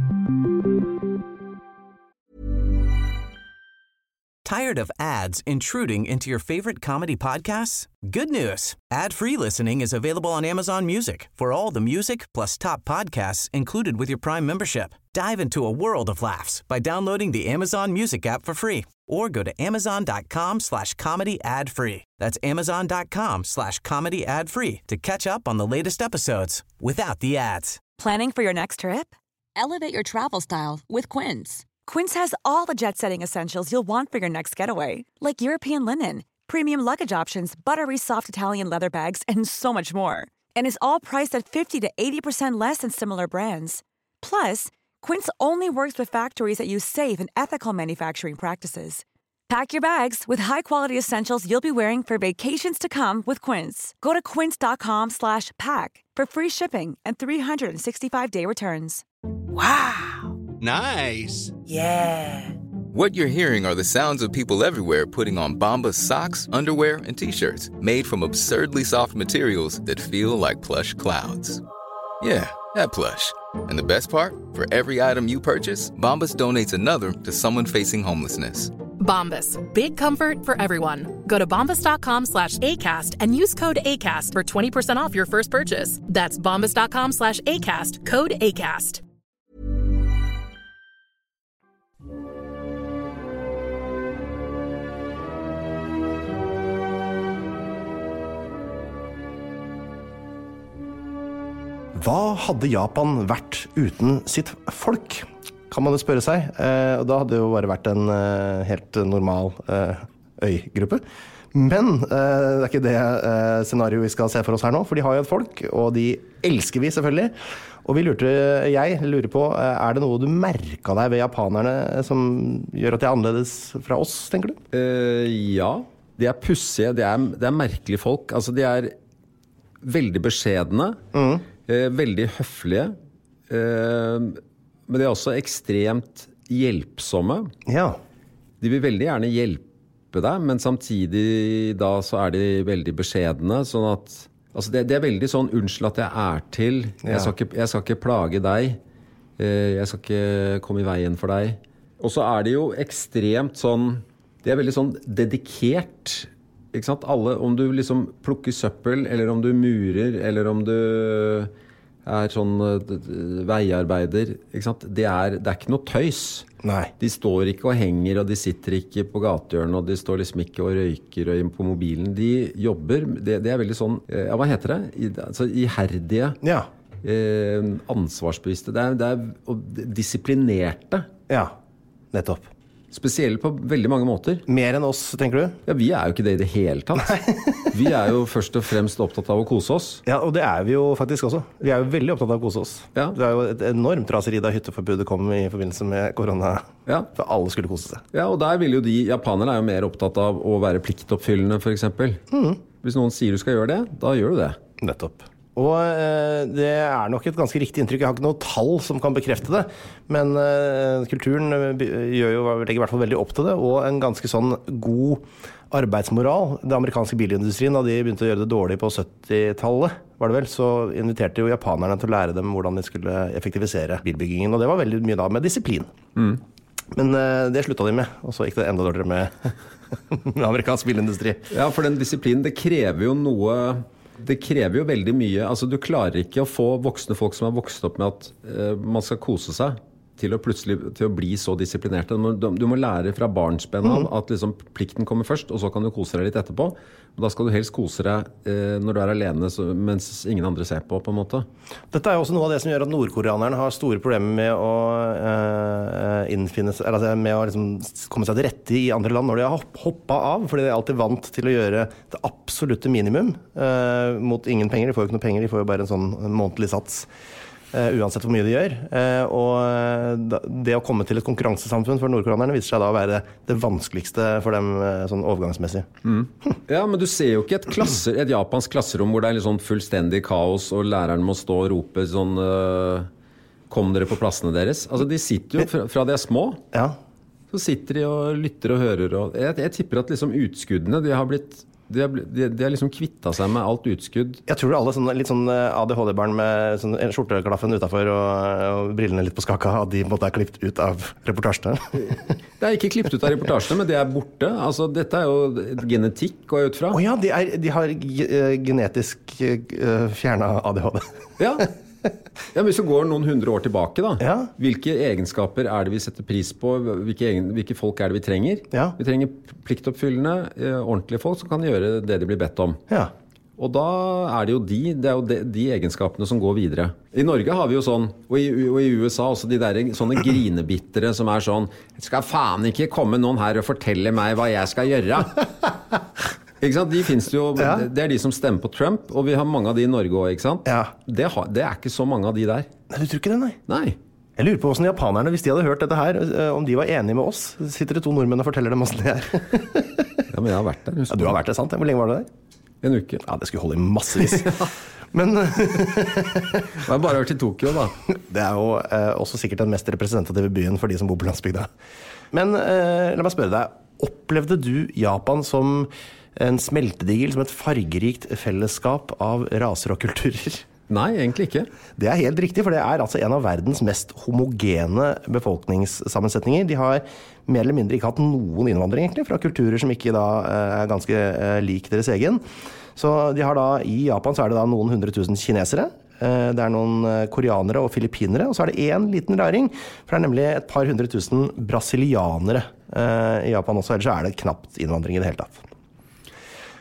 Tired of ads intruding into your favorite comedy podcasts? Good news. Ad-free listening is available on Amazon Music for all the music plus top podcasts included with your Prime membership. Dive into a world of laughs by downloading the Amazon Music app for free or go to amazon.com/comedy ad-free. That's amazon.com/comedy ad-free to catch up on the latest episodes without the ads. Planning for your next trip? Elevate your travel style with Quince. Quince has all the jet-setting essentials you'll want for your next getaway, like European linen, premium luggage options, buttery soft Italian leather bags, and so much more. And is all priced at 50 to 80% less than similar brands. Plus, Quince only works with factories that use safe and ethical manufacturing practices. Pack your bags with high-quality essentials you'll be wearing for vacations to come with Quince. Go to quince.com/pack for free shipping and 365-day returns. Wow! Nice! Yeah! What you're hearing are the sounds of people everywhere putting on Bombas socks, underwear, and T-shirts made from absurdly soft materials that feel like plush clouds. Yeah, that plush. And the best part? For every item you purchase, Bombas donates another to someone facing homelessness. Bombas. Big comfort for everyone. Go to bombas.com/ACAST and use code ACAST for 20% off your first purchase. That's bombas.com/ACAST. Code ACAST. Hva hadde Japan vært uten sitt folk? Kan man jo spørre seg. Og da hadde det jo bare vært en helt normal øygruppe. Men det er ikke det scenario vi skal se for oss her nå, for de har jo et folk, og de elsker vi selvfølgelig. Og jeg lurer på, det noe du merket deg ved japanerne som gjør at de annerledes fra oss, tenker du? Ja, de pussige, det er merkelige folk. Altså de veldig beskjedne, veldig høflige, men de også ekstremt hjelpsomme. Ja. De vil veldig gjerne hjelpe deg, men samtidig da så de veldig beskjedne, sånn at altså det veldig sånn, unnskyld at jeg til, jeg skal ikke plage deg, jeg skal ikke komme i veien for deg. Og så de jo ekstremt sånn, de veldig sånn dedikert, ikke sant? Alle, om du liksom plukker søppel, eller om du murer, eller om du sånn veiarbeider, ikke sant? Det ikke noe tøys. Nei. De står ikke og henger, og de sitter ikke på gatehjørnet, og de står liksom ikke og røyker på mobilen. De jobber, det veldig sånn, hva heter det? Altså iherdige, ansvarsbevisste, det og disiplinerte. Ja, nettopp. Spesielt på veldig mange måter. Mer enn oss, tenker du? Ja, vi jo ikke det i det hele tatt. Vi jo først og fremst opptatt av å kose oss. Ja, og det vi jo faktisk også. Vi jo veldig opptatt av å kose oss. Ja. Det jo et enormt raseri da hytteforbudet kom i forbindelse med korona. Ja. For alle skulle kose seg. Ja, og der vil jo japanerne jo mer opptatt av å være pliktoppfyllende, for eksempel. Hvis noen sier du skal gjøre det, da gjør du det. Nettopp. Og det nok et ganske riktig inntrykk. Jeg har ikke noe tall som kan bekrefte det, men kulturen legger i hvert fall veldig opp til det, og en ganske sånn god arbeidsmoral. Det amerikanske bilindustrien, da de begynte å gjøre det dårlig på 70-tallet, var det vel, så inviterte jo japanerne til å lære dem hvordan de skulle effektivisere bilbyggingen, og det var veldig mye da med disiplin. Men det sluttet de med, og så gikk det enda dårligere med amerikansk bilindustri. Ja, for den disiplinen, det krever jo noe. Det krever jo veldig mye. Altså, du klarer ikke å få voksne folk som har vokst opp med at man skal kose seg, til å bli så disiplinerte. Du må lære fra barnsben av at liksom, plikten kommer først, og så kan du kose deg litt etterpå. Og da skal du helst kose deg når du alene, mens ingen andre ser på en måte. Dette jo også noe av det som gjør at nordkoreanerne har store problemer med å med å liksom komme seg til rette i andre land når de har hoppet av, fordi de alltid vant til å gjøre det absolutte minimum mot ingen penger. De får jo ikke noe penger, de får jo bare en sånn månedlig sats. Uansett hvor mye de gjør. Og det å komme til et konkurransesamfunn for nordkoreanerne viser seg da å være det vanskeligste for dem sånn overgangsmessig. Ja, men du ser jo ikke et japansk klasserom hvor det litt sånn fullstendig kaos, og læreren må stå og rope sånn kom dere på plassene deres? Altså, de sitter jo fra de små. Ja. Så sitter de og lytter og hører. Og jeg tipper at liksom utskuddene, de har liksom kvittet seg med alt utskudd. Jeg tror alle litt sånn ADHD-barn med sånn skjorteklaffen utenfor og brillene litt på skaka, at de måtte klippet ut av reportasjene. Det ikke klippet ut av reportasjene, men det borte. Altså, dette jo genetikk, går jeg ut fra. Åja, de har genetisk fjernet ADHD. Ja. Ja, hvis du går noen 100 år tilbake da, ja. Hvilke egenskaper det vi setter pris på, hvilke folk det vi trenger? Ja. Vi trenger pliktoppfyllende, ordentlige folk som kan gjøre det de blir bedt om. Ja. Og da det jo de egenskapene som går videre. I Norge har vi jo sånn, og i USA også de der sånne grinebittere som sånn, skal faen ikke komme noen her og fortelle meg hva jeg skal gjøre. Ikke sant? De finnes jo, ja. Det de som stemmer på Trump, og vi har mange av de i Norge også, ikke sant? Ja. Det ikke så mange av de der. Nei, du tror ikke det, nei? Nei. Jeg lurer på hvordan japanerne, hvis de hadde hørt dette her, om de var enige med oss. Sitter det 2 nordmenn og forteller dem hvordan det Ja, men jeg har vært der. Ja, du har vært der, sant? Hvor lenge var du der? 1 uke. Ja, det skulle holde i massevis. Men jeg har bare vært i Tokyo, da. Det jo også sikkert den mest representative byen for de som bor på landsbygda. Men la meg spørre deg, opplevde du Japan som en smeltedigel, som et fargerikt fellesskap av raser og kulturer? Nei, egentlig ikke. Det helt riktig, for det altså en av verdens mest homogene befolkningssammensetninger. De har mer eller mindre ikke hatt noen innvandring egentlig, fra kulturer som ikke da ganske lik deres egen. Så de har da, i Japan så det da noen 100 000 kinesere, det noen koreanere og filippinere, og så det en liten raring, for det nemlig et par 100 000 brasilianere i Japan også, ellers så det knapt innvandring i det hele tatt.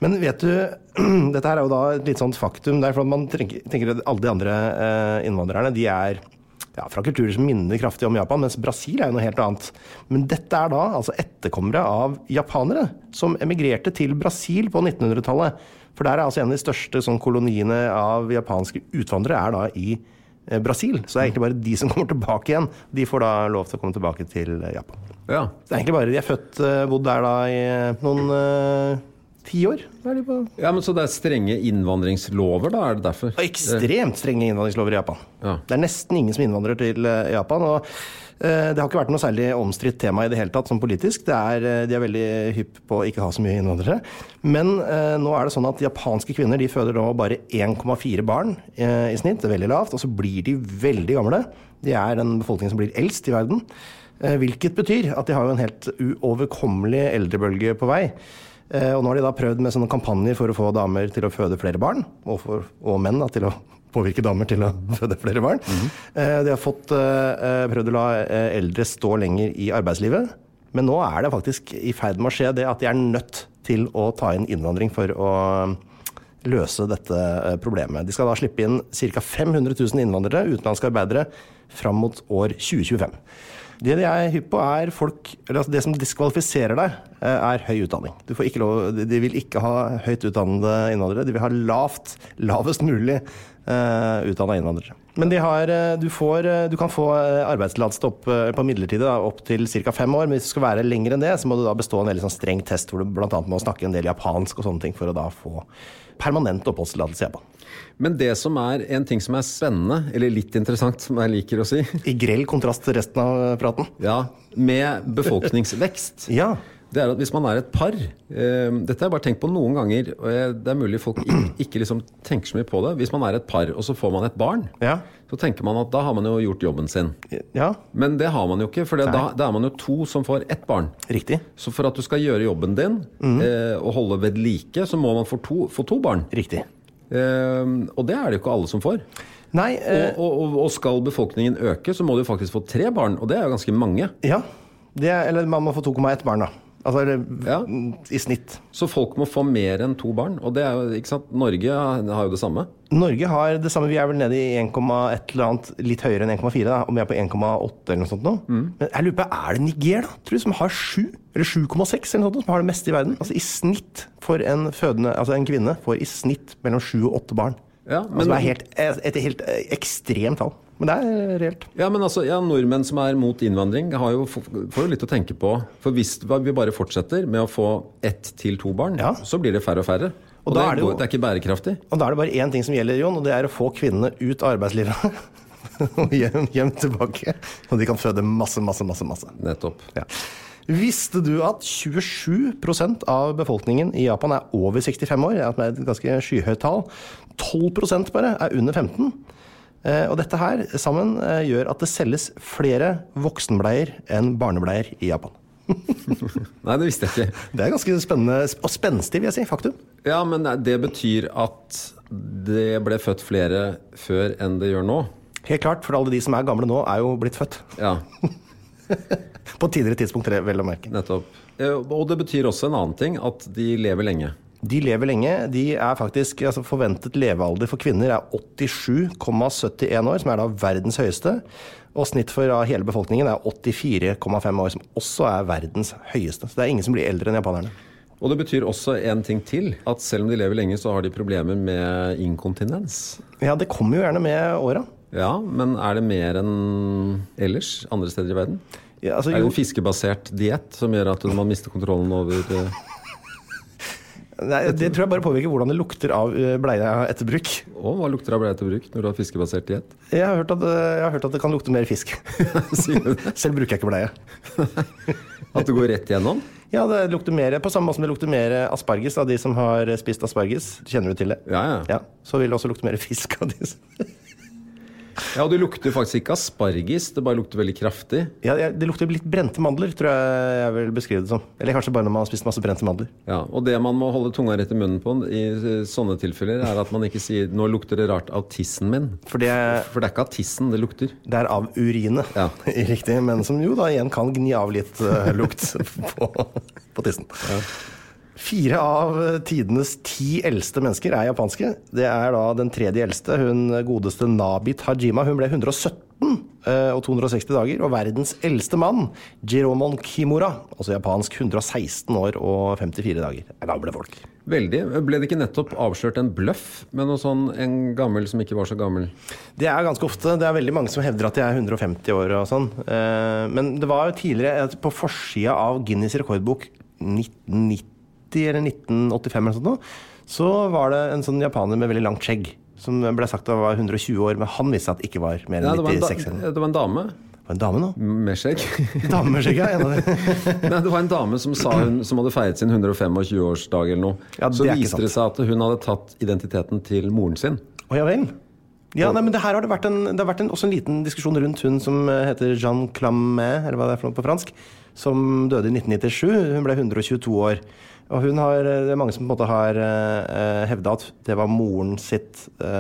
Men vet du, dette her er jo da et litt sånt faktum, det er for at man tenker at alle de andre innvandrerne, de er fra kulturer som minner kraftig om Japan, mens Brasil er jo noe helt annet. Men dette er da altså etterkommere av japanere som emigrerte til Brasil på 1900-tallet. For der er altså en av de største sånn, koloniene av japanske utvandrere er da i Brasil. Så det er egentlig bare de som kommer tilbake igjen. De får da lov til å komme tilbake til Japan. Ja. Det er egentlig bare de er født, bodd der da i noen 10 år. Er de på. Ja, men så det er strenge innvandringslover da, er det derfor? Ekstremt strenge innvandringslover i Japan. Ja. Det er nesten ingen som innvandrer til Japan, og det har ikke vært noe særlig omstridt tema i det hele tatt som politisk. De er veldig hypp på å ikke ha så mye innvandrere. Men nå er det sånn at japanske kvinner, de føder nå bare 1,4 barn i snitt. Det er veldig lavt, og så blir de veldig gamle. De er den befolkningen som blir eldst i verden. Hvilket betyr at de har jo en helt uoverkommelig eldrebølge på vei. Og nå har de da prøvd med sånne kampanjer for å få damer til å føde flere barn, og menn da, til å påvirke damer til å føde flere barn. De har prøvd å la eldre stå lenger i arbeidslivet, men nå er det faktisk i ferd med å skje det at de er nødt til å ta inn innvandring for å løse dette problemet. De skal da slippe inn ca. 500 000 innvandrere, utenlandske arbeidere, fram mot år 2025. Det de er hypp på er folk, eller altså det som diskvalifiserer deg, er høy utdanning. De vil ikke ha høyt utdannede innvandrere, de vil ha lavest mulig utdannede innvandrere. Men du kan få arbeidstillatelse på midlertidig opp til ca. 5 år, men hvis du skal være lenger enn det, så må du da bestå en veldig sånn streng test, hvor du blant annet må snakke en del japansk og sånne ting, for å da få permanent oppholdstillatelse i Japan. Men det som er en ting som er spennende, eller litt interessant, som jeg liker å si. I grell kontrast til resten av praten. Ja, med befolkningsvekst. Ja. Det er at hvis man er et par, dette har jeg bare tenkt på noen ganger, og det er mulig folk ikke liksom tenker så mye på det. Hvis man er et par, og så får man et barn, så tenker man at da har man jo gjort jobben sin. Ja. Men det har man jo ikke, for da er man jo 2 som får ett barn. Riktig. Så for at du skal gjøre jobben din, og holde ved like, så må man få 2 barn. Riktig. Og det er det jo ikke alle som får. Nei, og skal befolkningen øke, så må du faktisk få 3 barn, og det er jo ganske mange. Ja, eller man må få 2,1 barn da. Altså, i snitt. Så folk må få mer enn 2 barn, og det er jo, ikke sant, Norge har jo det samme. Norge har det samme, vi er vel nede i 1,1 eller annet, litt høyere enn 1,4 da, om vi er på 1,8 eller noe sånt nå. Men jeg lurer på, er det Niger da, tror du, som har 7 eller 7,6 eller noe sånt, som har det meste i verden? Altså i snitt for en kvinne får i snitt mellom 7 og 8 barn. Ja, men det er et helt ekstremt tall. Men det er reelt. Ja, men altså, nordmenn som er mot innvandring får jo litt å tenke på. For hvis vi bare fortsetter med å få 1 til 2 barn, så blir det færre og færre. Og det er ikke bærekraftig. Og da er det bare én ting som gjelder, Jon, og det er å få kvinnene ut av arbeidslivet. Og hjem tilbake. Og de kan føde masse. Nettopp. Ja. Visste du at 27% av befolkningen i Japan er over 65 år? Det er et ganske skyhøyt tall. 12% bare er under 15. Og dette her sammen gjør at det selges flere voksenbleier enn barnebleier i Japan. Nei, det visste jeg ikke. Det er ganske spennende og spenstig, vil jeg si, faktum. Ja, men det betyr at det ble født flere før enn det gjør nå? Helt klart, for alle de som er gamle nå er jo blitt født. Ja. På tidligere tidspunkt, vel å merke. Nettopp. Og det betyr også en annen ting, at de lever lenge. De lever lenge. De er faktisk, forventet levealder for kvinner er 87,71 år, som er da verdens høyeste. Og snitt for hele befolkningen er 84,5 år, som også er verdens høyeste. Så det er ingen som blir eldre enn japanerne. Og det betyr også en ting til, at selv om de lever lenge, så har de problemer med inkontinens. Ja, det kommer jo gjerne med åra. Ja, men er det mer enn ellers, andre steder i verden? Ja, er det en fiskebasert diett som gjør at man mister kontrollen over... Nei, det tror jeg bare påvirker hvordan det lukter av bleia etter bruk. Og hva lukter av bleia etter bruk når du har fiskebasert diett? Jeg har hørt at det kan lukte mer fisk. Selv bruker jeg ikke bleie. At det går rett igjennom? Ja, det lukter mer, på samme måte som det lukter mer asparges av de som har spist asparges. Kjenner du til det? Ja. Så vil det også lukte mer fisk av de som... Ja, og det lukter faktisk ikke asparges, det bare lukter veldig kraftig. Ja, det lukter litt brente mandler, tror jeg vil beskrive det som. Eller kanskje bare når man har spist masse brente mandler. Ja, og det man må holde tunga rett i munnen på i sånne tilfeller, er at man ikke sier, nå lukter det rart av tissen min. For det er ikke av tissen det lukter. Det er av urinet, riktig, men som jo da igjen kan gni av litt lukt på tissen. Ja. 4 av tidenes 10 eldste mennesker japanske. Det da den tredje eldste, hun godeste Nabit Hajima. Hun ble 117 og 260 dager, og verdens eldste mann, Jiromon Kimura, altså japansk 116 år og 54 dager. Det gamle folk. Veldig. Ble det ikke nettopp avslørt en bløff med noe sånn, en gammel som ikke var så gammel? Det ganske ofte. Det veldig mange som hevder at de 150 år og sånn. Men det var jo tidligere på forsida av Guinness rekordbok 1990 eller 1985 eller sånt nå, så var det en sånn japaner med veldig langt skjegg, som ble sagt at var 120 år, men han visste at det ikke var mer enn 96 år. Det var en dame. Det var en dame nå? Med skjegg. Dame med skjegg, en av det. Nei, det var en dame som sa som hadde feiret sin 125-årsdag eller noe. Ja, så viste det seg at hun hadde tatt identiteten til moren sin. Ja vel. Ja, nei, men det her har det vært også en liten diskusjon rundt hun som heter Jeanne Clamet, eller hva det for noe på fransk, som døde i 1997. Hun ble 122 år. Og det mange som på en måte har hevdet at det var moren sitt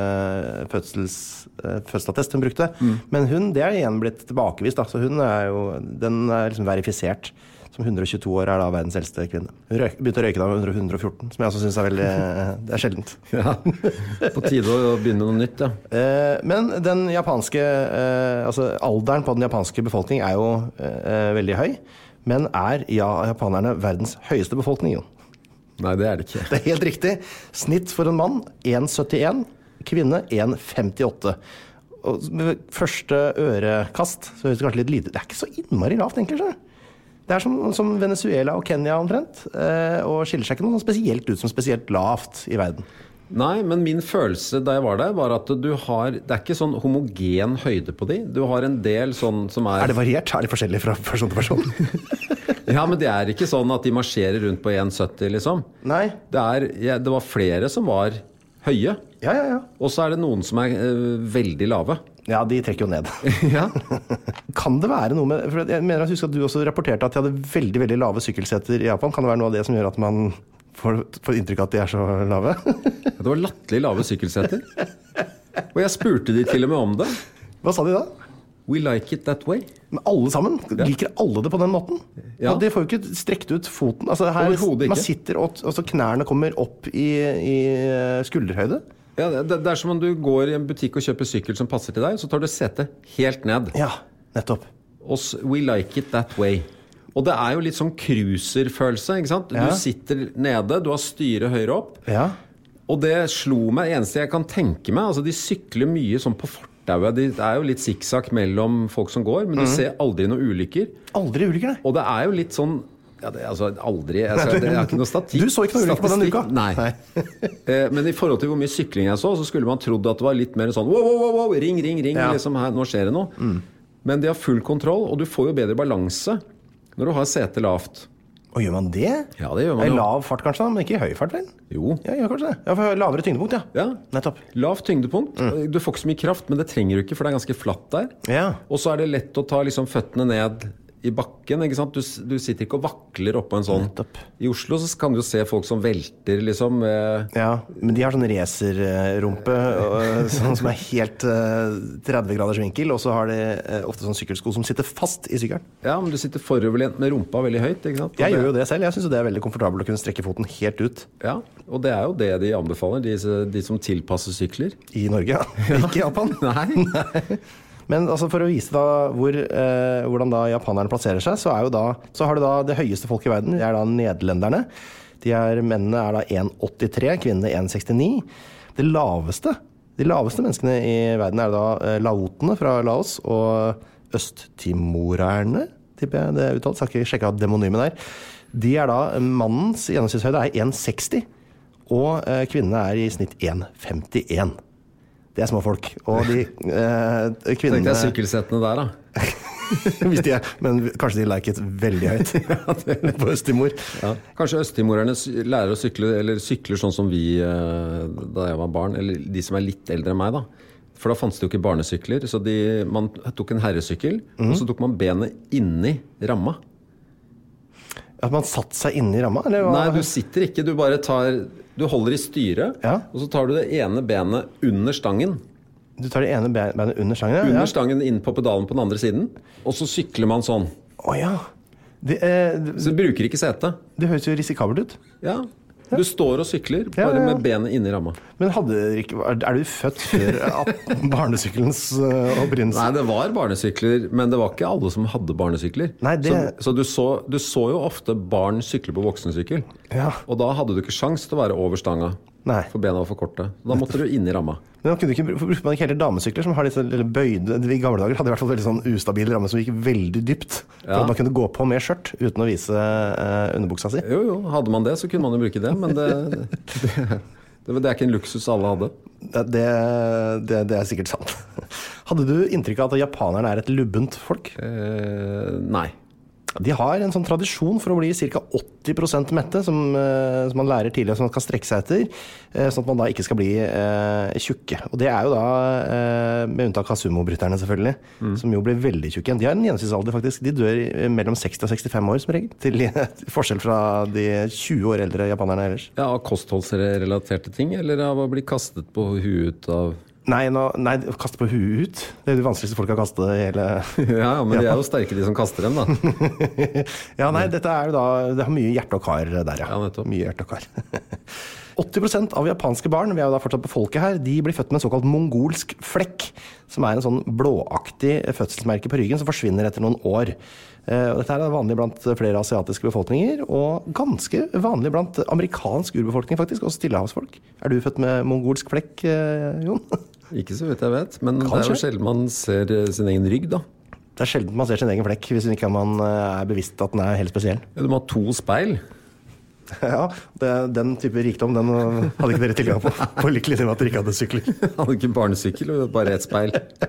fødselsattest hun brukte. Men hun, det igjen blitt tilbakevist, da. Så hun den liksom verifisert som 122 år da verdens eldste kvinne. Hun begynte å røyke da med 114, som jeg også synes veldig, det sjeldent. Ja, på tide å begynne noe nytt, ja. Men den japanske, altså alderen på den japanske befolkning jo veldig høy, men japanerne verdens høyeste befolkning, jo? Nei, det det ikke. Det helt riktig. Snitt for en mann, 1,71. Kvinne, 1,58. Og med første ørekast, så høres det kanskje litt lite. Det ikke så innmari lavt, egentlig, så. Det som Venezuela og Kenya omtrent, og skiller seg ikke noe spesielt ut som spesielt lavt i verden. Nei, men min følelse da jeg var der, var at det ikke sånn homogen høyde på de. Du har en del sånn som det variert? Det forskjellig fra person til person? Ja, men det ikke sånn at de marsjerer rundt på 1,70 liksom. Nei. Det var flere som var høye. Ja. Og så det noen som veldig lave. Ja, de trekker jo ned. Ja. Kan det være noe med, for jeg mener at du også rapporterte at de hadde veldig, veldig lave sykkelseter i Japan. Kan det være noe av det som gjør at man får inntrykk av at de så lave? Det var latterlig lave sykkelseter. Og jeg spurte de til og med om det. Hva sa de da? We like it that way. Men alle sammen? Liker alle det på den måten? Ja. De får jo ikke strekt ut foten. Altså her, overhodet ikke. Man sitter og så knærne kommer opp i skulderhøyde. Ja, det som om du går i en butikk og kjøper sykkel som passer til deg, så tar du setet helt ned. Ja, nettopp. Og we like it that way. Og det jo litt sånn cruiser-følelse, ikke sant? Ja. Du sitter nede, du har styret høyre opp. Ja. Og det slo meg, eneste jeg kan tenke meg, altså de sykler mye sånn på fortauet. Det jo litt sikksakk mellom folk som går, men du ser aldri noen ulykker. Aldri ulykker, nei. Og det jo litt sånn, ja, aldri, det ikke noe statistikk. Du så ikke noe ulykker på den uka? Nei. Men i forhold til hvor mye sykling jeg så skulle man trodd at det var litt mer sånn, wow, ring, ja. liksom her, nå skjer det noe. Men de har full kontroll, og du får jo bedre balanse når du har sete lavt. Og gjør man det? Ja, det gjør man jo. Lav fart kanskje, men ikke høy fart, vel? Jo. Ja, gjør kanskje det. Ja, for lavere tyngdepunkt, ja. Ja. Nettopp. Lavt tyngdepunkt. Du får ikke så mye kraft, men det trenger du ikke, for det ganske flatt der. Ja. Og så det lett å ta liksom føttene ned i bakken, ikke sant? Du sitter ikke og vakler oppå en sånn. Nettopp. I Oslo så kan du jo se folk som velter, liksom. Ja, men de har sånn racerrumpe, som helt 30 graders vinkel, og så har de ofte sånn sykkelsko som sitter fast i sykkelen. Ja, men du sitter foroverlent med rumpa veldig høyt, ikke sant? Jeg gjør jo det selv. Jeg synes det veldig komfortabelt å kunne strekke foten helt ut. Ja, og det jo det de anbefaler, de som tilpasser sykler. I Norge, ja. Ikke i Japan. Nei. Men altså for å vise da hvordan da japanerne plasserer seg, så har du da det høyeste folk i verden, det da nederlenderne. Mennene da 1,83, kvinnene 1,69. De laveste menneskene i verden da laotene fra Laos, og østtimorerne, tipper jeg det uttalt, så har ikke sjekket demonymen der. De da, mannens gjennomsnittshøyde 1,60, og kvinnene i snitt 1,51. Det små folk. Og de kvinnene... Tenkte jeg sykkelsettene der, da. Hvis men kanskje de like it veldig høyt på Østtimor. Ja. Kanskje østtimorerne lærer å sykle, eller sykler sånn som vi da jeg var barn, eller de som litt eldre enn meg, da. For da fantes det jo ikke barnesykler, så man tok en herresykkel, og så tok man benet inni ramma. At man satt seg inne i ramma? Eller hva? Nei, du sitter ikke, du holder i styret, ja. Og så tar du det ene benet under stangen. Du tar det ene benet under stangen? Ja. Under stangen inn på pedalen på den andre siden, og så sykler man sånn. Ja. Så du bruker ikke sete. Det høres jo risikabelt ut. Ja. Du står og sykler, bare med benet inne i ramma. Men er du født før barnesykkelens opprinnelse? Nei, det var barnesykler, men det var ikke alle som hadde barnesykler. Nei, Så du så jo ofte barn sykle på voksensykkel. Ja. Og da hadde du ikke sjans til å være over stanga. Nei. For bena var for korte. Da måtte du inn i ramma. Men man kunne ikke bruke heller damesykler som har litt bøyde. I gamle dager hadde i hvert fall veldig sånn ustabil ramme som gikk veldig dypt. For at man kunne gå på med skjørt uten å vise underbuksa si. Jo, hadde man det så kunne man jo bruke det, men det er ikke en luksus alle hadde. Det er sikkert sant. Hadde du inntrykk av at japanerne er et lubbent folk? Nei. De har en sånn tradisjon for å bli ca. 80% mette, som man lærer tidlig, som man kan strekke seg etter, sånn at man da ikke skal bli tjukke. Og det er jo da, med unntak av sumobrytterne selvfølgelig, som jo blir veldig tjukke. De har en gjennomsnittsalder faktisk. De dør mellom 60 og 65 år som regel, til forskjell fra de 20 år eldre japanerne ellers. Ja, av kostholdsrelaterte ting, eller av å bli kastet på huet ut av... Nei, kaste på huet ut. Det er det vanskeligste folk har kastet hele... Ja, men de er jo sterke de som kaster dem, da. Ja, nei, dette er jo da... Det har mye hjerte og kar der, ja. Ja, nettopp. Mye hjerte og kar. 80% av japanske barn, vi er jo da fortsatt på folket her, de blir født med en såkalt mongolsk flekk, som er en sånn blåaktig fødselsmerke på ryggen som forsvinner etter noen år. Og dette er vanlig blant flere asiatiske befolkninger, og ganske vanlig blant amerikansk urbefolkning faktisk, og stillehavsfolk. Er du født med mongolsk flekk, Jon? Ikke så vidt jeg vet, men det er jo sjelden man ser sin egen rygg, da. Det er sjelden man ser sin egen flekk, hvis ikke man er bevisst at den er helt spesiell. Ja, du må ha 2 speil. Ja, den type rikdom, den hadde ikke dere tilgang på lykkelig til at dere ikke hadde sykler. Hadde ikke barnesykkel, bare et speil.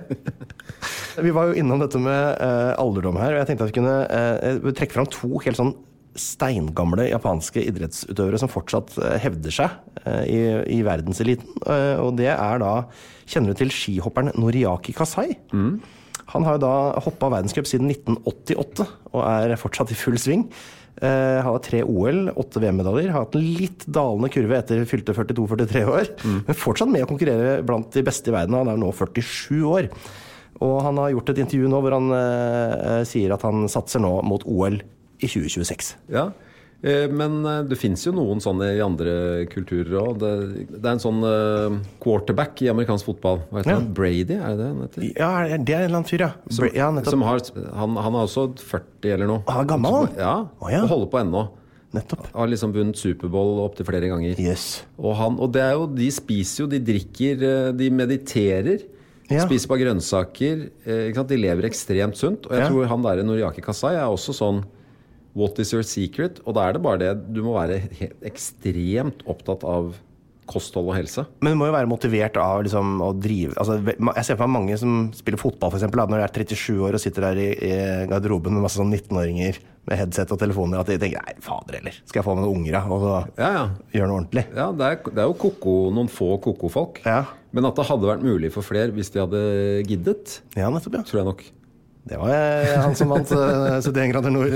Vi var jo innom dette med alderdom her, og jeg tenkte at vi kunne trekke fram 2 helt sånn steingamle japanske idrettsutøvere som fortsatt hevder seg i verdenseliten. Og det er da, kjenner du til skihopperen Noriaki Kasai? Han har jo da hoppet verdenscup siden 1988, og er fortsatt i full sving. Han har 3 OL, 8 VM-medaljer, har hatt en litt dalende kurve etter fylte 42-43 år, men fortsatt med å konkurrere blant de beste i verden, og han er nå 47 år. Og han har gjort et intervju nå hvor han sier at han satser nå mot OL i 2026. Ja, men det finnes jo noen sånne i andre kulturer også. Det er en sånn quarterback i amerikansk fotball. Hva heter han? Brady, er det han heter? Ja, det er en eller annen fyr, ja. Han har også 40 eller noe. Han er gammel, han? Ja, og holder på ennå. Nettopp. Har liksom vunnet Superbowl opp til flere ganger. Yes. Og det er jo, de spiser jo, de drikker, de mediterer. Spiser på grønnsaker. Ikke sant? De lever ekstremt sunt. Og jeg tror han der Noriaki Kasai er også sånn what is your secret? Og da er det bare det, du må være ekstremt opptatt av kosthold og helse. Men du må jo være motivert av liksom, å drive, altså, jeg ser for meg mange som spiller fotball for eksempel, når de er 37 år og sitter der i garderoben med masse sånn 19-åringer med headset og telefoner, at de tenker, nei, fader heller, skal jeg få med noen unger og så gjøre noe ordentlig? Ja, det er jo noen få koko-folk. Ja. Men at det hadde vært mulig for flere hvis de hadde giddet, nettopp, tror jeg nok. Det var han som vant 71 grader nord,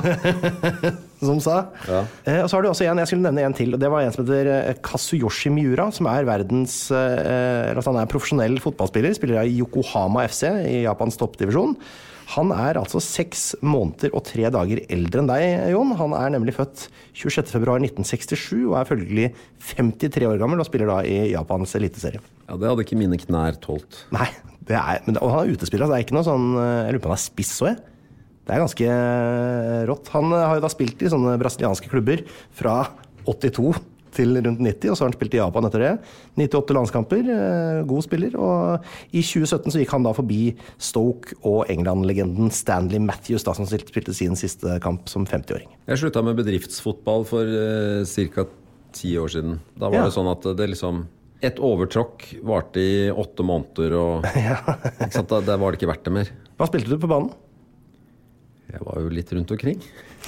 som sa. Ja. Og så har du også en, jeg skulle nevne en til, og det var en som heter Kazuyoshi Miura, som er han er profesjonell fotballspiller, spiller i Yokohama FC i Japans toppdivisjon. Han er altså 6 måneder og 3 dager eldre enn deg, Jon. Han er nemlig født 26. februar 1967, og er følgelig 53 år gammel, og spiller da i Japans eliteserie. Ja, det hadde ikke mine knær tålt. Nei, og han er utespiller, så det er ikke noe sånn, jeg lurer på han er spiss også, Det er ganske rått. Han har jo da spilt i sånne brasilianske klubber fra 82 til rundt 90, og så har han spilt i Japan etter det. 98 landskamper, god spiller, og i 2017 så gikk han da forbi Stoke og England-legenden Stanley Matthews, da, som spilte sin siste kamp som 50-åring. Jeg sluttet med bedriftsfotball for cirka 10 år siden. Da var det sånn at det liksom... Et overtråkk varte i 8 måneder, og der var det ikke verdt det mer. Hva spilte du på banen? Jeg var jo litt rundt omkring.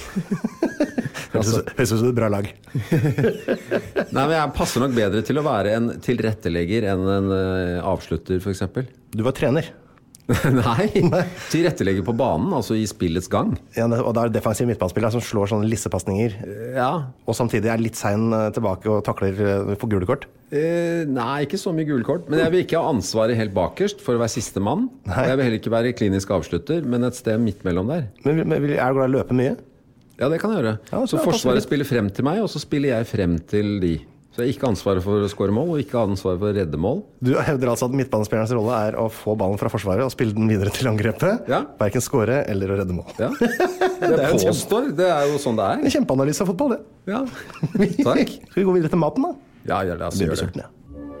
Høres ut som et bra lag. Nei, men jeg passer nok bedre til å være en tilrettelegger enn en avslutter, for eksempel. Du var trener? Nei, tilrettelegger på banen, altså i spillets gang. Ja, og da er det defensiv midtbanespiller som slår sånne lissepasninger, og samtidig er litt sein tilbake og takler på gule kort? Nei, ikke så mye gule kort, men jeg vil ikke ha ansvaret helt bakerst for å være siste mann. Og jeg vil heller ikke være klinisk avslutter, men et sted midt mellom der. Men er du glad i å løpe mye? Ja, det kan jeg gjøre. Ja, så Forsvaret spiller frem til meg, og så spiller jeg frem til de. Så jeg har ikke ansvaret for å skåre mål, og ikke ansvaret for å redde mål. Du hevder altså at midtbanespillerens rolle er å få ballen fra Forsvaret og spille den videre til angrepet. Ja. Hverken skåre eller å redde mål. Ja. Det påstår, det er jo sånn det er. En kjempeanalyse av fotball, det. Ja, takk. Skal vi gå videre til maten, da? Ja, la oss gjøre det. Sulten, ja.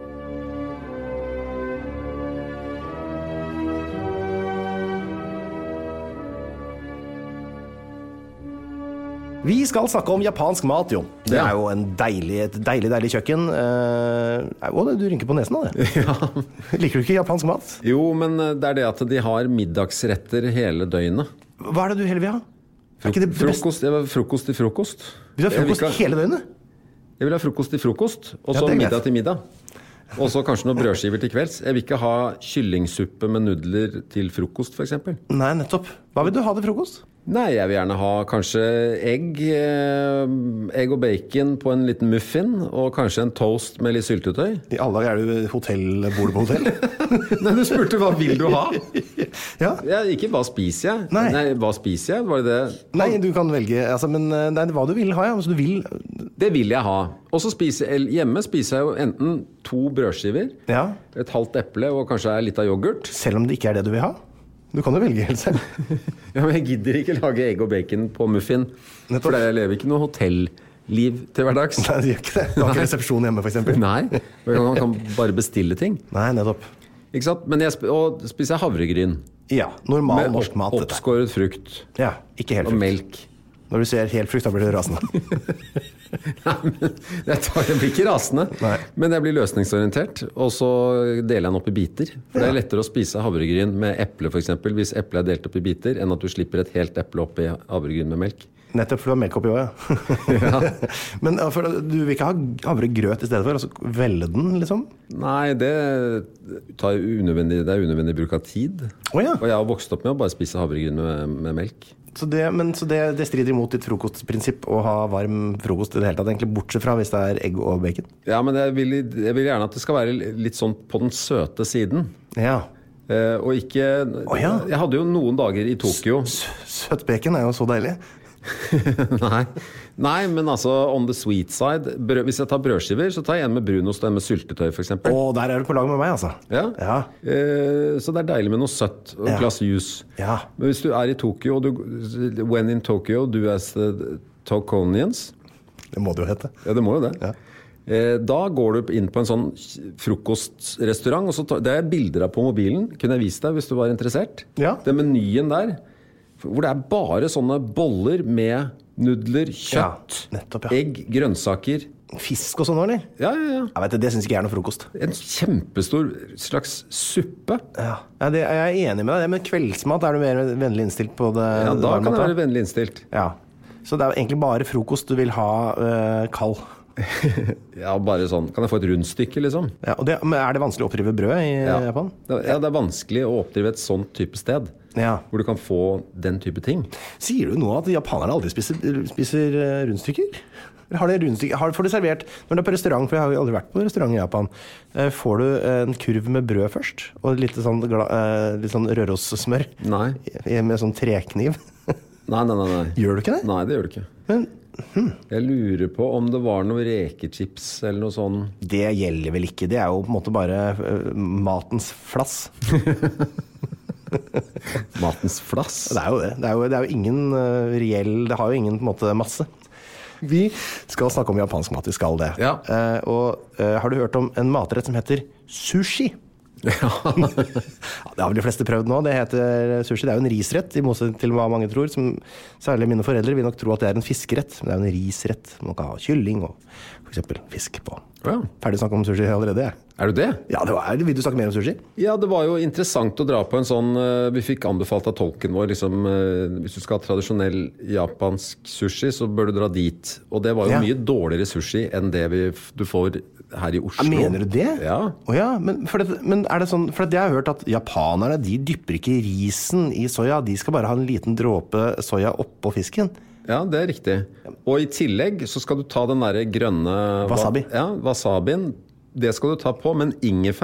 Vi skal snakke om japansk mat, jo. Det er jo et deilig kjøkken. Du rynker på nesen av det. Ja. Liker du ikke japansk mat? Jo, men det er det at de har middagsretter hele døgnet. Hva er det du heller vil ha? Frokost, jeg vil ha frokost til frokost. Vil du ha frokost hele døgnet? Jeg vil ha frokost til frokost, og så middag til middag. Og så kanskje noen brødskiver til kvelds. Jeg vil ikke ha kyllingsuppe med nudler til frokost, for eksempel. Nei, nettopp. Hva vil du ha til frokost? Nei, jeg vil gjerne ha kanskje egg og bacon på en liten muffin, og kanskje en toast med litt syltetøy. I alle dager er du bor du på hotell? Nei, du spurte hva vil du ha? Ja. Ikke hva spiser jeg? Nei, hva spiser jeg? Var det det? Nei, du kan velge, altså, men det er hva du vil ha, ja. Altså, du vil... Det vil jeg ha. Og så hjemme spiser jeg jo enten 2 brødskiver, et halvt eple og kanskje litt av yoghurt. Selv om det ikke er det du vil ha? Du kan jo velge helt selv. Ja, men jeg gidder ikke lage egg og bacon på muffin. For jeg lever ikke noe hotelliv til hverdags. Nei, det gjør ikke det. Du har ikke resepsjon hjemme, for eksempel. Nei, man kan bare bestille ting. Nei, nettopp. Ikke sant? Men spiser jeg havregryn. Ja, normal norsk mat. Med oppskåret frukt. Ja, ikke helt frukt. Og melk. Når du ser helt frukt, da blir du rasende. Nei, men jeg blir ikke rasende. Nei. Men jeg blir løsningsorientert. Og så deler jeg den opp i biter. For det er lettere å spise havregryn med eple, for eksempel, hvis eplet er delt opp i biter, enn at du slipper et helt eple opp i havregryn med melk. Nettopp, for du har melk oppi også, ja. Men du vil ikke ha havregrøt i stedet for? Altså velde den, liksom? Nei, det er unødvendig bruk av tid. Oh, ja. Og jeg har vokst opp med å bare spise havregryn med melk. Så det strider imot ditt frokostprinsipp å ha varm frokost i det hele tatt, egentlig bortsett fra hvis det er egg og bacon? Ja, men jeg vil gjerne at det skal være litt sånn på den søte siden. Ja. Og ikke... Jeg hadde jo noen dager i Tokyo. Søt bacon er jo så deilig. Nei, men altså on the sweet side. Hvis jeg tar brødskiver, så tar jeg en med brunost og en med syltetøy, for eksempel. Der er du på lag med meg, altså. Ja. Så det er deilig med noe søtt og et glass juice. Ja. Men hvis du er i Tokyo, when in Tokyo, do as the Tokonians. Det må det jo hete. Ja, det må jo det. Ja. Da går du inn på en sånn frokostrestaurant, og så det er bilder av på mobilen. Kunne jeg vise deg hvis du var interessert? Ja. Det menyen der, hvor det er bare sånne boller med nudler, kjøtt, egg, grønnsaker. Fisk og sånn, eller? Ja. Jeg vet det synes ikke jeg er noe frokost. En kjempestor slags suppe. Ja, jeg er enig med deg. Men kveldsmat, er du mer vennlig innstilt på det? Ja, da kan jeg være vennlig innstilt. Ja. Så det er egentlig bare frokost du vil ha kald? Ja, bare sånn. Kan jeg få et rundstykke, liksom? Ja, men er det vanskelig å oppdrive brød i Japan? Ja, det er vanskelig å oppdrive et sånt type sted. Ja. Hvor du kan få den type ting. Sier du nå at japanerne aldri spiser rundstykker? Har det rundstykker? Får du servert, når du er på restaurant, for jeg har jo aldri vært på restaurant i Japan, får du en kurv med brød først? Og litt sånn rørossmør? Nei. Med sånn trekniv? Nei. Gjør du ikke det? Nei, det gjør du ikke. Men jeg lurer på om det var noe rekechips eller noe sånn. Det gjelder vel ikke. Det er jo på en måte bare matens flass. Matens flass? Det er jo det. Det er jo ingen reell... Det har jo ingen på en måte masse. Vi skal snakke om japansk mat. Vi skal det. Ja. Har du hørt om en matrett som heter sushi? Ja. Det har vel de fleste prøvd nå. Det heter sushi. Det er jo en risrett, i motsetning til hva mange tror. Særlig mine foreldre vil nok tro at det er en fiskerett. Men det er jo en risrett. Man kan ha kylling og for eksempel fisk på. Ja. Ferdig å snakke om sushi allerede. Er du det? Ja, vil du snakke mer om sushi? Ja, det var jo interessant å dra på en sånn... Vi fikk anbefalt av tolken vår, liksom, hvis du skal ha tradisjonell japansk sushi, så bør du dra dit. Og det var jo mye dårligere sushi enn det du får her i Oslo. Mener du det? Ja. Men er det sånn... For jeg har hørt at japanerne, de dypper ikke risen i soya. De skal bare ha en liten dråpe soya oppå fisken. Ja, det er riktig. Og i tillegg så skal du ta den der grønne... Wasabi. Ja, wasabien. Det skal du ta på, men ingefær.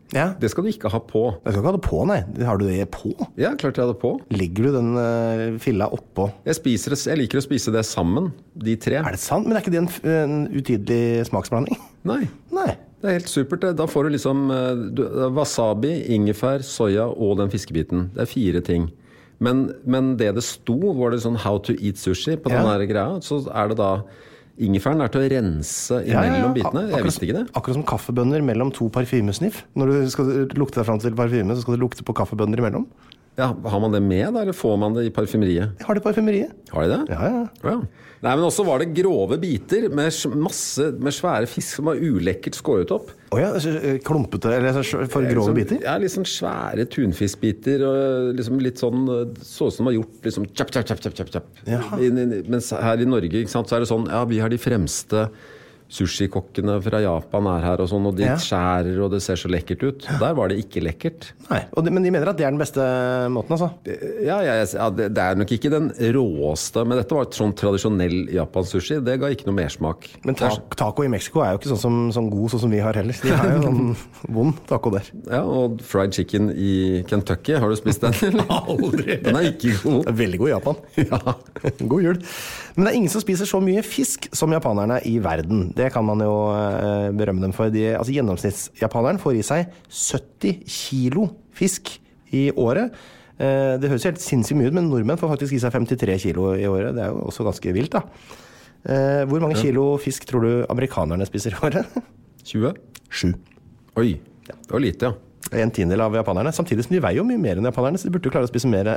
Ja. Det skal du ikke ha på. Jeg skal ikke ha det på, nei. Har du det på? Ja, klart jeg har det på. Legger du den filla oppå? Jeg liker å spise det sammen, de 3. Er det sant? Men er ikke det en utydelig smaksblanding? Nei. Det er helt supert. Da får du liksom wasabi, ingefær, soya og den fiskebiten. Det er 4 ting. Men det sto, var det sånn how to eat sushi på den her greia, så er det da ingefæren til å rense imellom bitene. Jeg visste ikke det. Akkurat som kaffebønner mellom 2 parfymesniff. Når du skal lukte deg frem til parfyme, så skal du lukte på kaffebønner imellom. Ja, har man det med da, eller får man det i parfymeriet? Jeg har det i parfymeriet. Har de det? Ja. Nei, men også var det grove biter med svære fisk som var ulekkert skåret opp. Klumpete, eller for grove biter? Ja, litt sånn svære tunfiskbiter, og liksom litt sånn, så som var gjort, liksom tjapp. Mens her i Norge, ikke sant, så er det sånn, vi har de fremste sushikokkene fra Japan her og sånn, og de skjærer, og det ser så lekkert ut. Der var det ikke lekkert. Nei, men de mener at det er den beste måten, altså? Ja, det er nok ikke den råeste, men dette var sånn tradisjonell japansk sushi. Det ga ikke noe mersmak. Men taco i Mexico er jo ikke sånn god som vi har heller. De har jo sånn vond taco der. Ja, og fried chicken i Kentucky, har du spist den? Aldri. Den er ikke god. Den er veldig god i Japan. Ja. God jul. Men det er ingen som spiser så mye fisk som japanerne i verden. Det kan man jo berømme dem for. Gjennomsnittsjapaneren får i seg 70 kilo fisk i året. Det høres helt sinnssykt mye ut, men nordmenn får faktisk i seg 53 kilo i året. Det er jo også ganske vilt, da. Hvor mange kilo fisk tror du amerikanerne spiser i året? 20? 7. Oi, det var lite, ja. 1/10 av japanerne, samtidig som de veier jo mye mer enn japanerne, så de burde jo klare å spise mer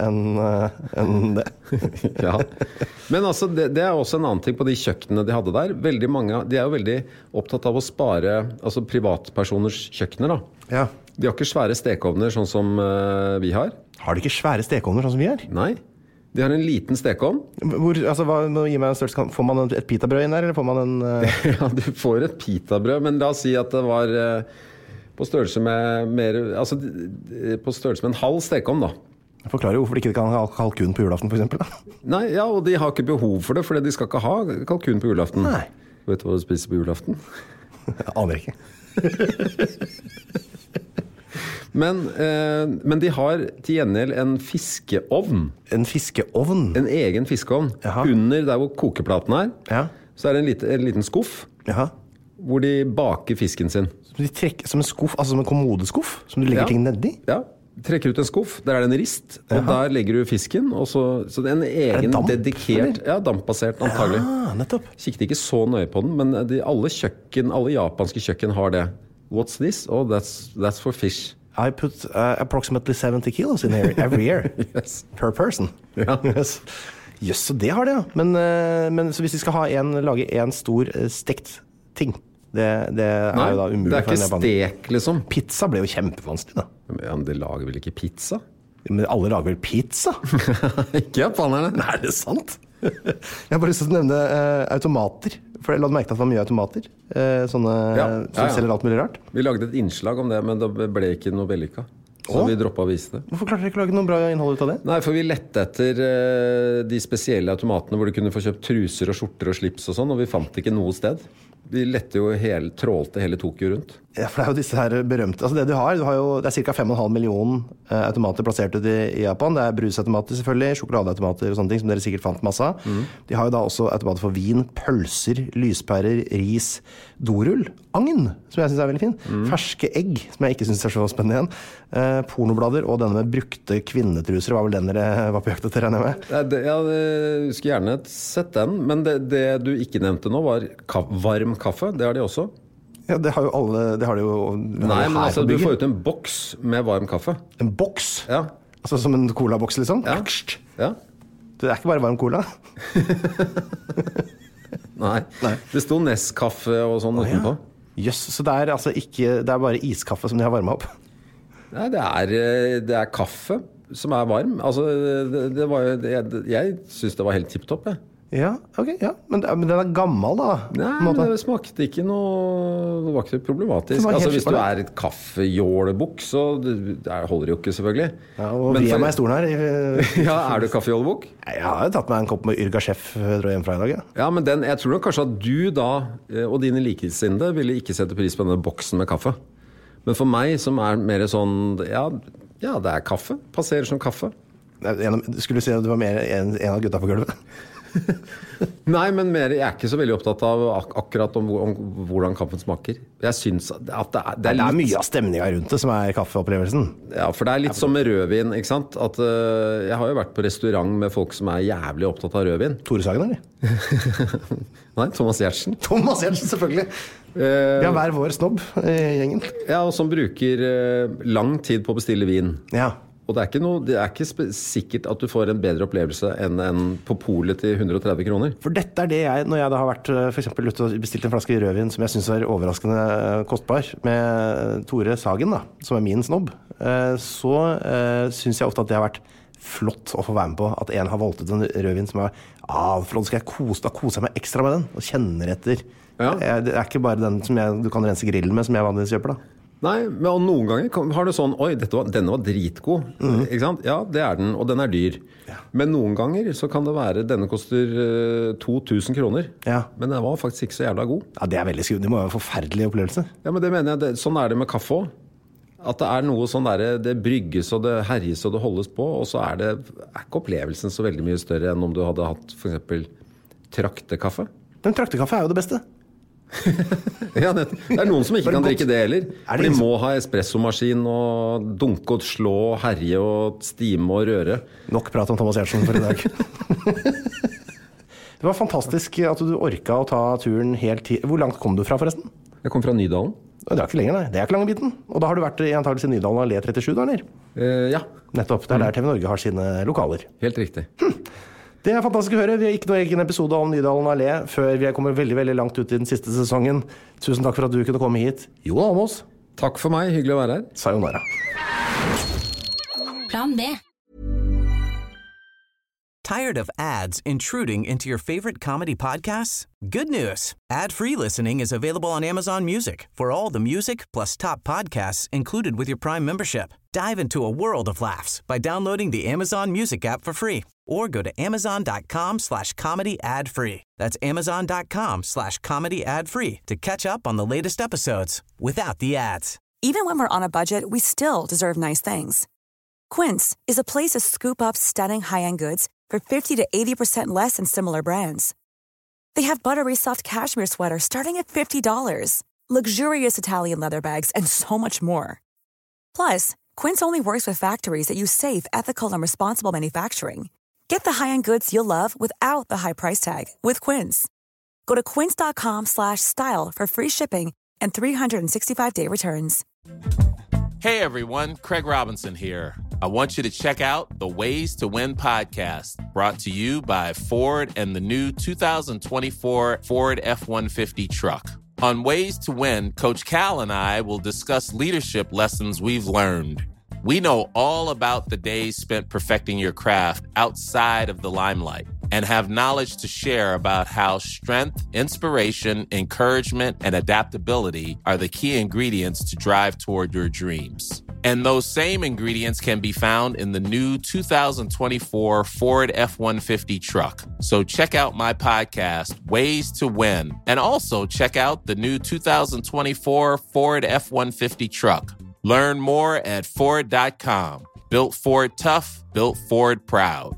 enn det. Ja. Men altså, det er også en annen ting på de kjøkkenene de hadde der. Veldig mange, de er jo veldig opptatt av å spare, altså privatpersoners kjøkkener da. Ja. De har ikke svære stekeovner sånn som vi har. Har de ikke svære stekeovner sånn som vi har? Nei. De har en liten stekeovn. Gi meg en størrelse, får man et pitabrød inn der, eller får man en... Ja, du får et pitabrød, men la oss si at det var... på størrelse med en halv stekeovn da. Forklarer jo hvorfor de ikke kan ha kalkun på julaften for eksempel da. Nei, ja, og de har ikke behov for det, for de skal ikke ha kalkun på julaften. Nei. Vet du hva du spiser på julaften? Jeg aner ikke. Men de har til gjengjeld en fiskeovn. En fiskeovn? En egen fiskeovn. Jaha. Under der hvor kokeplaten er, så er det en liten skuff. Jaha. Hvor de baker fisken sin. De trekker som en skuff, altså som en kommodeskuff, som du legger ting nedi? Ja, trekker ut en skuff, der er det en rist, og der legger du fisken, og så det er en egen damp, dedikert, dampbasert antagelig. Ja, nettopp. Kikket ikke så nøye på den, men alle japanske kjøkken har det. What's this? Oh, that's for fish. I put approximately 70 kilos in here every year. Yes. Per person. Ja. Yes. Jøss, så det har det, ja. Men så hvis de skal lage en stor stekt ting, det er jo da umulig. Det er ikke stek, liksom. Pizza ble jo kjempevanskelig, da. Men de lager vel ikke pizza? Men alle lager vel pizza? Ikke japanerne. Nei, er det sant? Jeg har bare lyst til å nevne automater. For jeg la merke til at det var mye automater. Sånne som selger alt mulig rart. Vi lagde et innslag om det, men det ble ikke noe vellykka. Så vi droppet å vise det. Hvorfor klarte dere ikke å lage noe bra innhold ut av det? Nei, for vi lette etter de spesielle automatene hvor du kunne få kjøpt truser og skjorter og slips og sånn, og vi fant ikke noe sted. Vi lette jo trålte hele Tokyo rundt. Ja, for det er jo disse her berømte. Altså det du har jo, det er cirka 5,5 millioner automater plassert ut i Japan. Det er brusautomater selvfølgelig, sjokoladeautomater og sånne ting som dere sikkert fant masse av. De har jo da også automater for vin, pølser, lyspærer, ris, dorull, agn, som jeg synes er veldig fin, ferske egg, som jeg ikke synes er så spennende igjen, pornoblader og denne med brukte kvinnetruser, var vel den dere var på jakt etter, regner jeg med? Ja, jeg skulle gjerne sett den, men det du ikke nevnte nå var varm kaffe, det har de også. Ja, det har jo alle, det har de jo... Nei, men altså, du får ut en boks med varm kaffe. En boks? Ja. Altså som en cola-boks, liksom? Ja. Ja. Det er ikke bare varm cola? Nei. Det sto Nescafé og sånn utenpå. Jøss, så det er altså ikke, det er bare iskaffe som de har varmet opp? Nei, det er kaffe som er varm. Altså, jeg synes det var helt tipptopp, jeg. Ja, ok, ja. Men den er gammel da? Nei, men det smakte ikke noe... Det var ikke problematisk. Altså, hvis du er et kaffejålebukk, så holder det jo ikke, selvfølgelig. Ja, og vi er meg i stolen her. Ja, er du kaffejålebukk? Jeg har tatt meg en kopp med Yrga Chef hjem fra i dag, ja. Ja, men jeg tror nok kanskje at du da, og dine likesinnede, ville ikke sette pris på denne boksen med kaffe. Men for meg som mer sånn, ja, det kaffe. Passerer som kaffe. Skulle du si at du var mer en av gutta på gulvet? Nei, men jeg ikke så veldig opptatt av akkurat om hvordan kaffen smaker. Jeg synes at det litt... mye av stemningen rundt det som kaffeopplevelsen. Ja, for det litt som med rødvin, ikke sant? At, jeg har jo vært på restaurant med folk som jævlig opptatt av rødvin. Tore Sagen, eller? Nei, Thomas Giertsen. Thomas Giertsen, selvfølgelig. Vi har hver vår snobb i gjengen. Ja, og som bruker lang tid på å bestille vin. Ja. Og det ikke sikkert at du får en bedre opplevelse enn på polet til 130 kroner. For dette det når jeg da har vært for eksempel ute og bestilt en flaske rødvin som jeg synes var overraskende kostbar, med Tore Sagen da, som min snobb, så synes jeg ofte at det har vært flott å få være med på at en har valgt ut en rødvin som flott, skal jeg kose meg ekstra med den, og kjenner etter. Ja. Det ikke bare den som du kan rense grillen med, som jeg vanligvis kjøper da. Nei, men noen ganger har du sånn, oi, denne var dritgod, ikke sant? Ja, det den, og den dyr. Ja. Men noen ganger så kan det være, denne koster 2000 kroner, men den var faktisk ikke så jævla god. Ja, det veldig skummelt, det må være en forferdelig opplevelse. Ja, men det mener jeg, sånn det med kaffe også. At det noe sånn der, det brygges og det herjes og det holdes på, og så det ikke opplevelsen så veldig mye større enn om du hadde hatt for eksempel traktekaffe. Men traktekaffe jo det beste. Ja, det noen som ikke kan drikke det heller. For de må ha espressomaskin og dunke og slå og herje og stime og røre. Nok prat om Thomas Giertsen for i dag. Det var fantastisk at du orket å ta turen helt til... Hvor langt kom du fra forresten? Jeg kom fra Nydalen. Det ikke lenger, nei. Det ikke lange biten. Og da har du vært antakelig i Nydalen Allé 37 da, eller? Ja. Nettopp, det der TV Norge har sine lokaler. Helt riktig. Det fantastisk å høre. Vi har ikke noe egen episode om Nydalen Allé før vi kommer veldig, veldig langt ut i den siste sesongen. Tusen takk for at du kunne komme hit. Jon Almaas. Takk for meg, hyggelig å være her. Sayonara. Plan B. Tired of ads intruding into your favorite comedy podcasts? Good news. Ad-free listening is available on Amazon Music for all the music plus top podcasts included with your Prime membership. Dive into a world of laughs by downloading the Amazon Music app for free or go to amazon.com/comedy ad-free. That's amazon.com/comedy ad-free to catch up on the latest episodes without the ads. Even when we're on a budget, we still deserve nice things. Quince is a place to scoop up stunning high-end goods for 50 to 80% less than similar brands. They have buttery soft cashmere sweaters starting at $50, luxurious Italian leather bags, and so much more. Plus, Quince only works with factories that use safe, ethical, and responsible manufacturing. Get the high-end goods you'll love without the high price tag with Quince. Go to quince.com/style for free shipping and 365-day returns. Hey everyone, Craig Robinson here. I want you to check out the Ways to Win podcast, brought to you by Ford and the new 2024 Ford F-150 truck. On Ways to Win, Coach Cal and I will discuss leadership lessons we've learned. We know all about the days spent perfecting your craft outside of the limelight and have knowledge to share about how strength, inspiration, encouragement, and adaptability are the key ingredients to drive toward your dreams. And those same ingredients can be found in the new 2024 Ford F-150 truck. So check out my podcast, Ways to Win, and also check out the new 2024 Ford F-150 truck. Learn more at Ford.com. Built Ford tough, built Ford proud.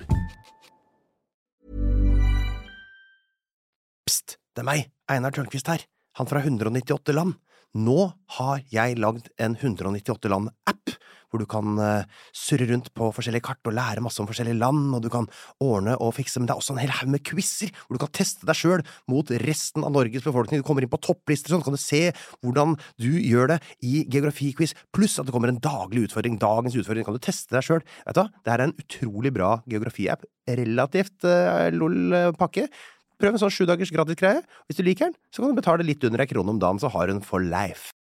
Psst, det meg, Einar Tørnquist her, han fra 198 land. Nå har jeg lagd en 198 land-app, hvor du kan surre rundt på forskjellige kart og lære masse om forskjellige land, og du kan ordne og fikse, men det også en hel haug med quizzer, hvor du kan teste deg selv mot resten av Norges befolkning. Du kommer inn på topplister, sånn kan du se hvordan du gjør det i geografiquiz, pluss at det kommer en daglig utfordring. Dagens utfordring kan du teste deg selv. Vet du, det en utrolig bra geografi-app, relativt lol-pakke. Prøv en sånn 7 dagers gratis greie. Hvis du liker den, så kan du betale litt under 1 krone om dagen, så har du den for life.